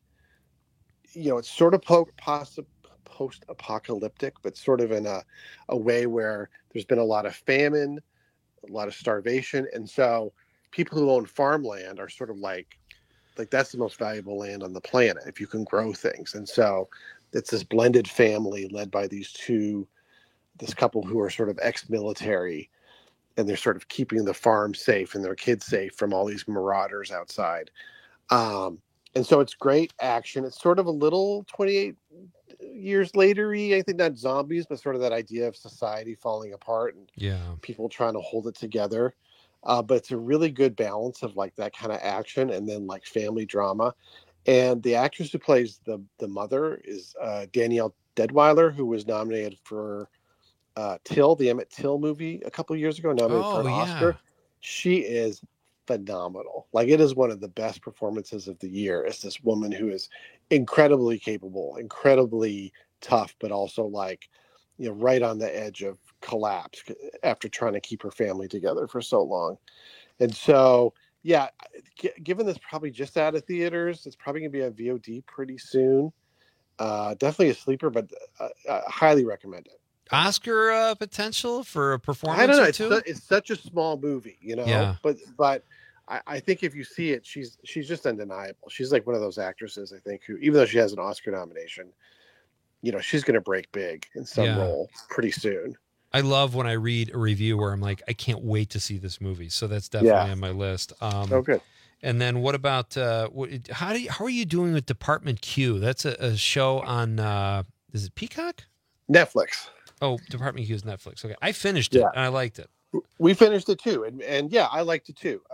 it's sort of post-apocalyptic, but sort of in a way where there's been a lot of famine, a lot of starvation, and so people who own farmland are sort of like that's the most valuable land on the planet if you can grow things. And so it's this blended family led by this couple who are sort of ex-military, and they're sort of keeping the farm safe and their kids safe from all these marauders outside. And so it's great action. It's sort of a little 28 years later-y, I think, not zombies, but sort of that idea of society falling apart and people trying to hold it together. but it's a really good balance of like that kind of action and then like family drama. And the actress who plays the mother is Danielle Deadwyler, who was nominated for Till, the Emmett Till movie a couple of years ago, nominated for an Oscar. She is phenomenal. Like, it is one of the best performances of the year. It's this woman who is incredibly capable, incredibly tough, but also like, you know, right on the edge of collapse after trying to keep her family together for so long. And so, yeah, given this probably just out of theaters, it's probably going to be on VOD pretty soon. Definitely a sleeper, but I highly recommend it. Oscar potential for a performance? I don't know. Or two? It's such a small movie, you know. Yeah. But I think if you see it, she's just undeniable. She's like one of those actresses, I think, who, even though she has an Oscar nomination, you know, she's going to break big in some role pretty soon. I love when I read a review where I'm like, I can't wait to see this movie. So that's definitely on my list. Good. And then what about how are you doing with Department Q? That's a show on is it Peacock? Netflix. Oh, Department Q is Netflix. Okay, I finished it and I liked it. We finished it too, and yeah, I liked it too.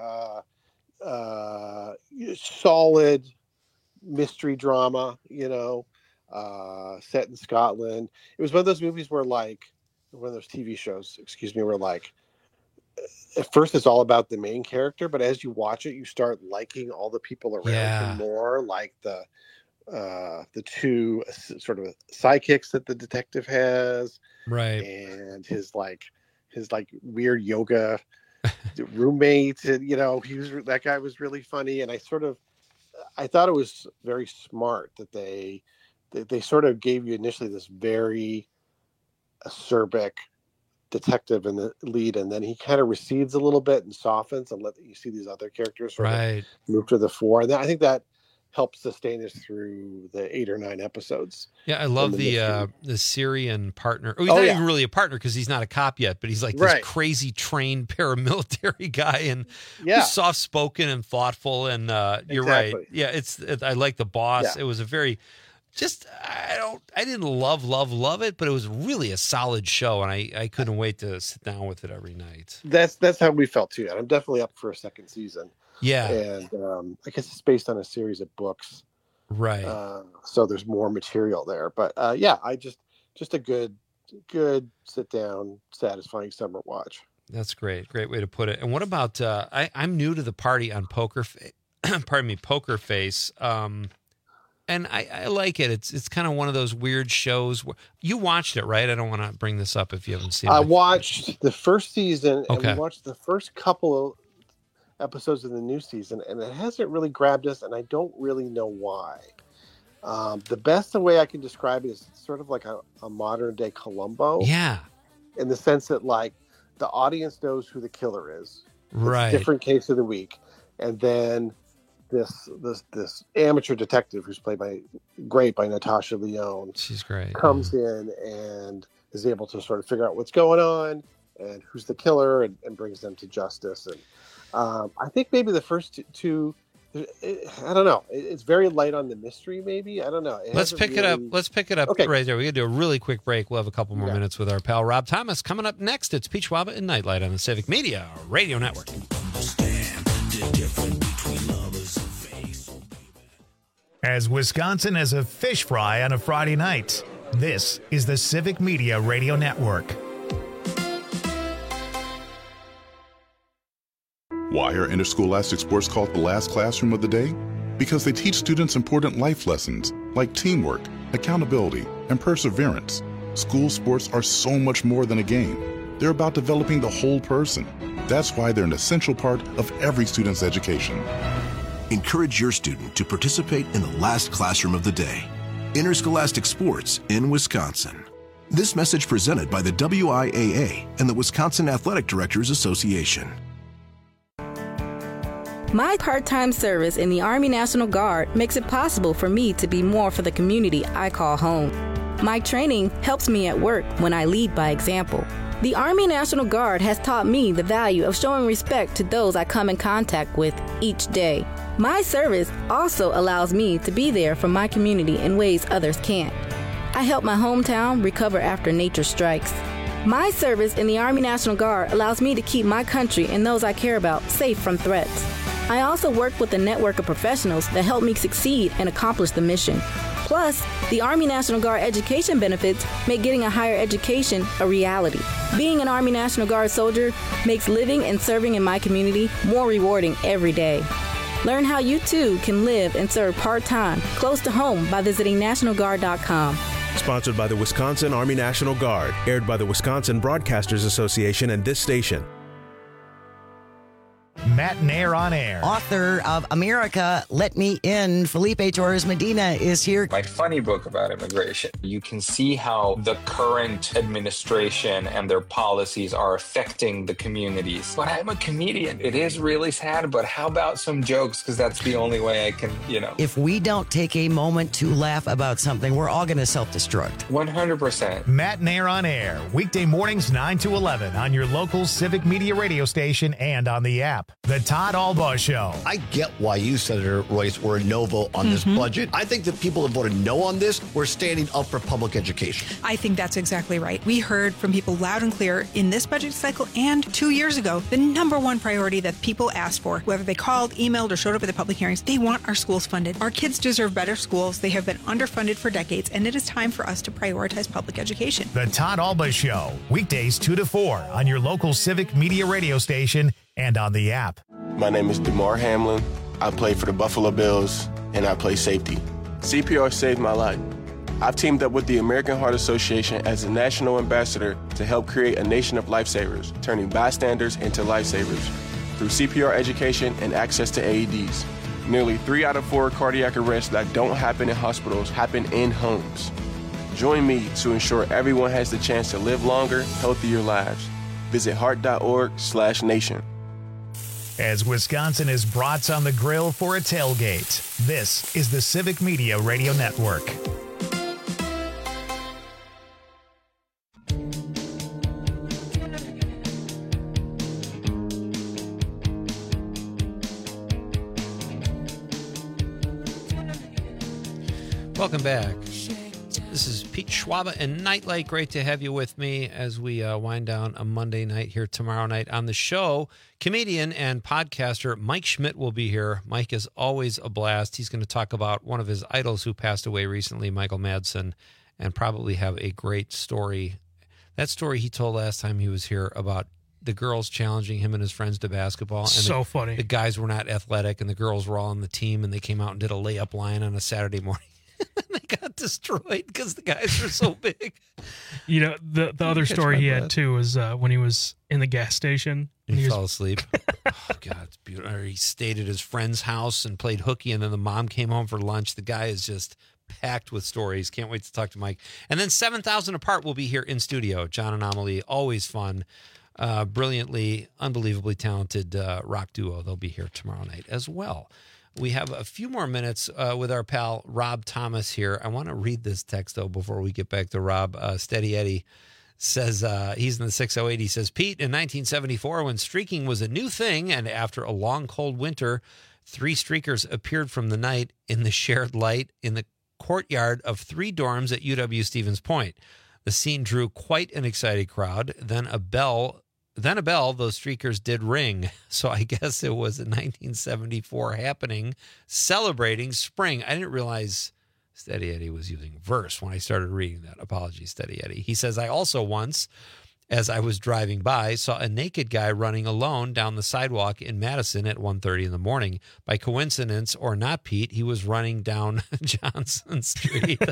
Solid mystery drama, you know, set in Scotland. It was one of those movies where, like, one of those TV shows, where like at first it's all about the main character, but as you watch it, you start liking all the people around him more, like the two sort of sidekicks that the detective has, right, and his weird yoga roommate, and you know, that guy was really funny. And I thought it was very smart that they sort of gave you initially this very acerbic detective in the lead, and then he kind of recedes a little bit and softens and let you see these other characters sort of move to the fore. And I think that helps sustain us through the 8 or 9 episodes. Yeah, I love the Syrian partner. Oh, he's not even really a partner because he's not a cop yet, but he's like this crazy trained paramilitary guy, and he's soft spoken and thoughtful. And you're right. Yeah, I like the boss. Yeah. It was a very I didn't love it, but it was really a solid show, and I couldn't wait to sit down with it every night. That's how we felt too, and I'm definitely up for a second season. Yeah, and I guess it's based on a series of books, right? So there's more material there, but I just a good sit down, satisfying summer watch. That's great way to put it. And what about I'm new to the party on Poker Face. And I like it. It's kind of one of those weird shows. You watched it, right? I don't want to bring this up if you haven't seen it. I watched the first season, and we watched the first couple of episodes of the new season, and it hasn't really grabbed us, and I don't really know why. The best way I can describe it is sort of like a modern-day Columbo. Yeah. In the sense that, like, the audience knows who the killer is. Right. It's a different case of the week. And then this amateur detective who's played by Natasha Lyonne. She's great. Comes in and is able to sort of figure out what's going on and who's the killer and brings them to justice. And I think maybe the first two, I don't know. It's very light on the mystery, maybe. I don't know. Let's pick it up right there. We're going to do a really quick break. We'll have a couple more minutes with our pal Rob Thomas. Coming up next, it's Peach Wabba and Nightlight on the Civic Media Radio Network. As Wisconsin has a fish fry on a Friday night, this is the Civic Media Radio Network. Why are interscholastic sports called the last classroom of the day? Because they teach students important life lessons like teamwork, accountability, and perseverance. School sports are so much more than a game. They're about developing the whole person. That's why they're an essential part of every student's education. Encourage your student to participate in the last classroom of the day. Interscholastic sports in Wisconsin. This message presented by the WIAA and the Wisconsin Athletic Directors Association. My part-time service in the Army National Guard makes it possible for me to be more for the community I call home. My training helps me at work when I lead by example. The Army National Guard has taught me the value of showing respect to those I come in contact with each day. My service also allows me to be there for my community in ways others can't. I help my hometown recover after nature strikes. My service in the Army National Guard allows me to keep my country and those I care about safe from threats. I also work with a network of professionals that help me succeed and accomplish the mission. Plus, the Army National Guard education benefits make getting a higher education a reality. Being an Army National Guard soldier makes living and serving in my community more rewarding every day. Learn how you too can live and serve part-time, close to home by visiting NationalGuard.com. Sponsored by the Wisconsin Army National Guard. Aired by the Wisconsin Broadcasters Association and this station. Matt Nair on air. Author of America, Let Me In, Felipe Torres Medina is here. My funny book about immigration. You can see how the current administration and their policies are affecting the communities. But I'm a comedian. It is really sad, but how about some jokes? Because that's the only way I can, If we don't take a moment to laugh about something, we're all going to self-destruct. 100%. Matt Nair on air. Weekday mornings 9 to 11 on your local Civic Media radio station and on the app. The Todd Albaugh Show. I get why you, Senator Royce, were a no vote on this budget. I think the people that voted no on this were standing up for public education. I think that's exactly right. We heard from people loud and clear in this budget cycle and 2 years ago, the number one priority that people asked for, whether they called, emailed, or showed up at the public hearings, they want our schools funded. Our kids deserve better schools. They have been underfunded for decades, and it is time for us to prioritize public education. The Todd Albaugh Show. Weekdays 2 to 4 on your local Civic Media radio station and on the app. My name is DeMar Hamlin. I play for the Buffalo Bills, and I play safety. CPR saved my life. I've teamed up with the American Heart Association as a national ambassador to help create a nation of lifesavers, turning bystanders into lifesavers through CPR education and access to AEDs. Nearly 3 out of 4 cardiac arrests that don't happen in hospitals happen in homes. Join me to ensure everyone has the chance to live longer, healthier lives. Visit heart.org/nation. As Wisconsin is brats on the grill for a tailgate, this is the Civic Media Radio Network. Welcome back. This is Pete Schwaba and Nightlight. Great to have you with me as we wind down a Monday night here tomorrow night on the show. Comedian and podcaster Mike Schmidt will be here. Mike is always a blast. He's going to talk about one of his idols who passed away recently, Michael Madsen, and probably have a great story. That story he told last time he was here about the girls challenging him and his friends to basketball. And so funny. The guys were not athletic, and the girls were all on the team, and they came out and did a layup line on a Saturday morning. They got destroyed because the guys were so big. The other story he had too was when he was in the gas station and he fell asleep. Oh God, it's beautiful. Or he stayed at his friend's house and played hooky, and then the mom came home for lunch. The guy is just packed with stories. Can't wait to talk to Mike. And then 7,000 Apart will be here in studio. John and Amelie, always fun, brilliantly, unbelievably talented rock duo. They'll be here tomorrow night as well. We have a few more minutes with our pal Rob Thomas here. I want to read this text, though, before we get back to Rob. Steady Eddie says, he's in the 608. He says, Pete, in 1974, when streaking was a new thing, and after a long, cold winter, 3 streakers appeared from the night in the shared light in the courtyard of 3 dorms at UW Stevens Point. The scene drew quite an excited crowd. Then a bell, those streakers did ring. So I guess it was a 1974 happening celebrating spring. I didn't realize Steady Eddie was using verse when I started reading that. Apologies, Steady Eddie. He says, I also once, as I was driving by, saw a naked guy running alone down the sidewalk in Madison at 1:30 in the morning. By coincidence or not, Pete, he was running down Johnson Street.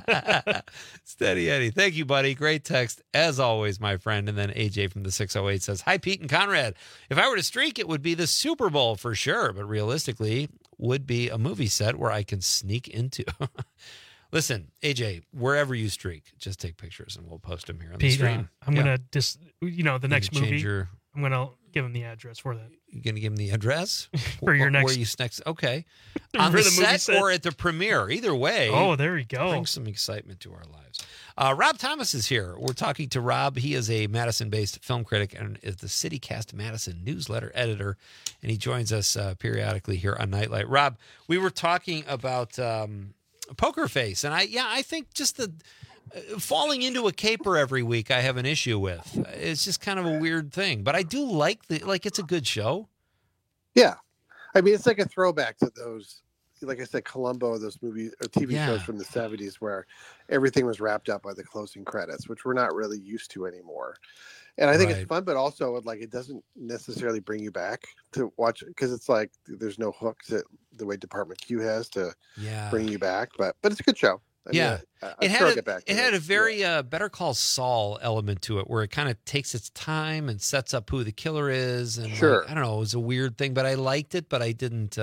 Steady Eddie. Thank you, buddy. Great text, as always, my friend. And then AJ from the 608 says, hi, Pete and Conrad. If I were to streak, it would be the Super Bowl for sure, but realistically would be a movie set where I can sneak into. Listen, AJ, wherever you streak, just take pictures and we'll post them here on the stream. I'm going to just, the next movie, I'm going to give him the address for that. You're going to give him the address? For your next. Where you next? Okay. On the set or at the premiere. Either way. Oh, there you go. Bring some excitement to our lives. Rob Thomas is here. We're talking to Rob. He is a Madison-based film critic and is the CityCast Madison newsletter editor, and he joins us periodically here on Nightlight. Rob, we were talking about Poker Face, and I think just the falling into a caper every week, I have an issue with. It's just kind of a weird thing, but I do like it's a good show. Yeah, I mean, it's like a throwback to those, like I said, Columbo, those movies or TV shows from the 70s where everything was wrapped up by the closing credits, which we're not really used to anymore. And I think it's fun, but also like it doesn't necessarily bring you back to watch it because it's like there's no hooks that the way Department Q has to bring you back. But it's a good show. I mean, it had a very Better Call Saul element to it, where it kind of takes its time and sets up who the killer is. And I don't know, it was a weird thing, but I liked it, but I didn't.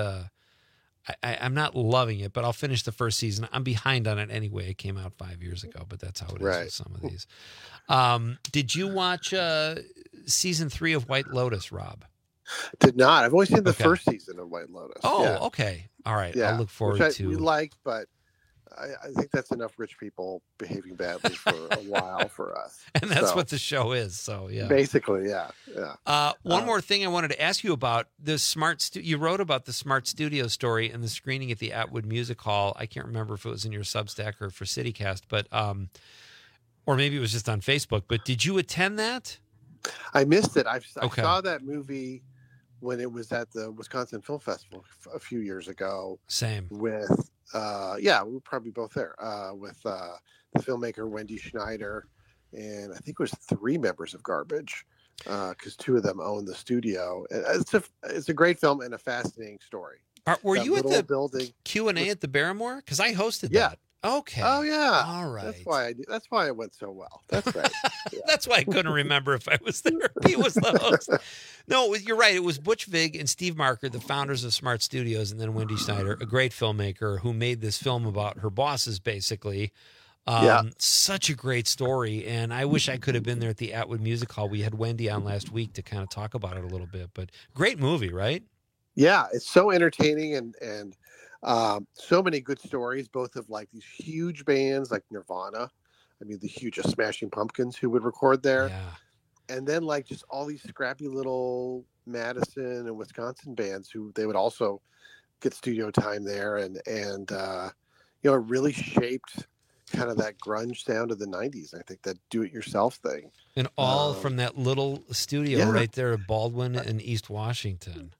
I'm not loving it, but I'll finish the first season. I'm behind on it anyway. It came out 5 years ago, but that's how it is with some of these. Did you watch season 3 of White Lotus, Rob? Did not. I've only seen the first season of White Lotus. Oh, okay. All right. Yeah. I'll look forward to. We liked, but I think that's enough rich people behaving badly for a while for us. And that's what the show is. So, yeah. Basically, yeah. One more thing I wanted to ask you about. You wrote about the Smart Studio story and the screening at the Atwood Music Hall. I can't remember if it was in your Substack or for CityCast, but or maybe it was just on Facebook. But did you attend that? I missed it. I saw that movie when it was at the Wisconsin Film Festival a few years ago. Same. With... we were probably both there with the filmmaker Wendy Schneider, and I think it was 3 members of Garbage, because 2 of them own the studio. It's a great film and a fascinating story. Were you at the Q&A at the Barrymore? Because I hosted that. Okay. Oh yeah. All right. That's why it went so well. That's right. Yeah. That's why I couldn't remember if I was there. He was the host. No, you're right. It was Butch Vig and Steve Marker, the founders of Smart Studios, and then Wendy Schneider, a great filmmaker who made this film about her bosses, basically. Such a great story, and I wish I could have been there at the Atwood Music Hall. We had Wendy on last week to kind of talk about it a little bit, but great movie, right? Yeah, it's so entertaining and so many good stories, both of like these huge bands like Nirvana. I mean, the huge Smashing Pumpkins who would record there. Yeah. And then like just all these scrappy little Madison and Wisconsin bands who they would also get studio time there. And it really shaped kind of that grunge sound of the 90s. I think that do-it-yourself thing. And all from that little studio right there at Baldwin in East Washington.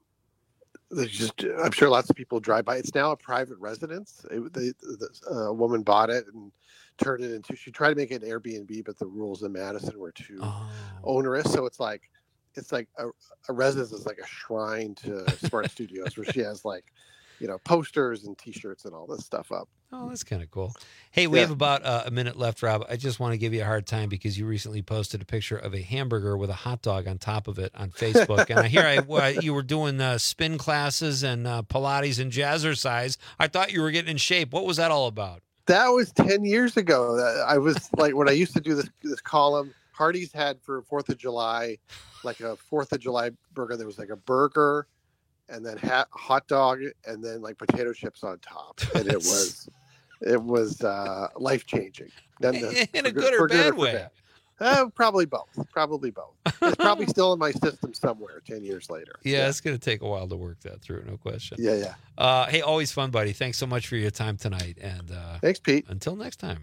I'm sure lots of people drive by. It's now a private residence. A woman bought it and turned it into. She tried to make it an Airbnb, but the rules in Madison were too onerous. So it's like a residence is like a shrine to Smart Studios, where she has like, posters and T-shirts and all this stuff up. Oh, that's kind of cool. Hey, we have about a minute left, Rob. I just want to give you a hard time because you recently posted a picture of a hamburger with a hot dog on top of it on Facebook. And I hear you were doing spin classes and Pilates and jazzercise. I thought you were getting in shape. What was that all about? That was 10 years ago. I was like, when I used to do this column, Hardee's had for 4th of July, like a 4th of July burger. There was like a burger and then hot dog and then like potato chips on top. And it was life-changing. In a good or bad way? Probably both. It's probably still in my system somewhere 10 years later. Yeah, it's going to take a while to work that through, no question. Yeah. Hey, always fun, buddy. Thanks so much for your time tonight. And thanks, Pete. Until next time.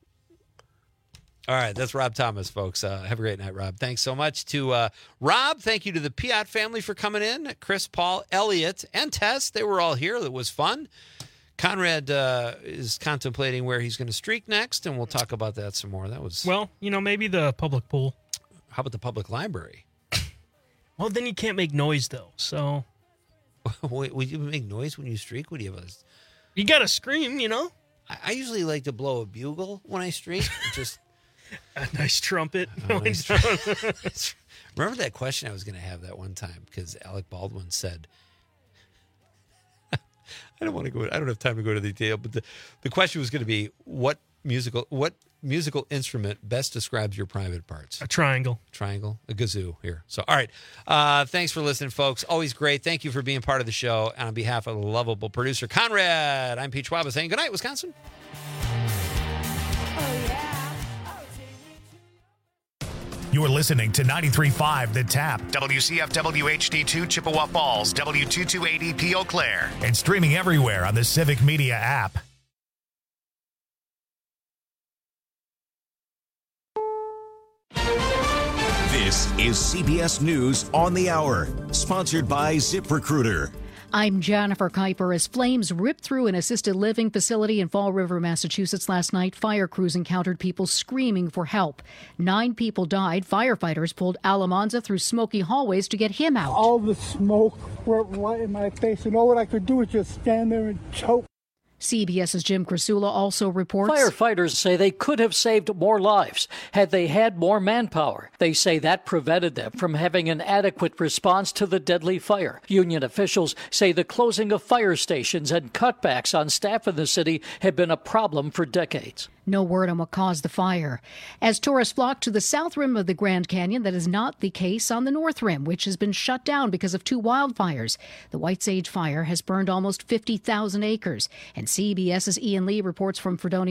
All right, that's Rob Thomas, folks. Have a great night, Rob. Thanks so much to Rob. Thank you to the Piat family for coming in. Chris, Paul, Elliot, and Tess. They were all here. That was fun. Conrad is contemplating where he's going to streak next, and we'll talk about that some more. That was maybe the public pool. How about the public library? Well, then you can't make noise, though. So, wait, would you make noise when you streak? What do you have? You got to scream, I usually like to blow a bugle when I streak. Just a nice trumpet. Remember that question I was going to have that one time because Alec Baldwin said. I don't have time to go into detail, but the question was going to be what musical instrument best describes your private parts? A triangle. A kazoo here. So, all right. Thanks for listening, folks. Always great. Thank you for being part of the show. And on behalf of the lovable producer, Conrad, I'm Pete Schwab saying good night, Wisconsin. You're listening to 93.5 The Tap, WCFW HD2 Chippewa Falls, W228EP Eau Claire, and streaming everywhere on the Civic Media app. This is CBS News on the Hour, sponsored by ZipRecruiter. I'm Jennifer Kuiper. As flames ripped through an assisted living facility in Fall River, Massachusetts last night, fire crews encountered people screaming for help. 9 people died. Firefighters pulled Alamanza through smoky hallways to get him out. All the smoke went right in my face, and all what I could do was just stand there and choke. CBS's Jim Krasula also reports firefighters say they could have saved more lives had they had more manpower. They say that prevented them from having an adequate response to the deadly fire. Union officials say the closing of fire stations and cutbacks on staff in the city have been a problem for decades. No word on what caused the fire. As tourists flock to the south rim of the Grand Canyon, that is not the case on the north rim, which has been shut down because of 2 wildfires. The White Sage Fire has burned almost 50,000 acres. And CBS's Ian Lee reports from Fredonia.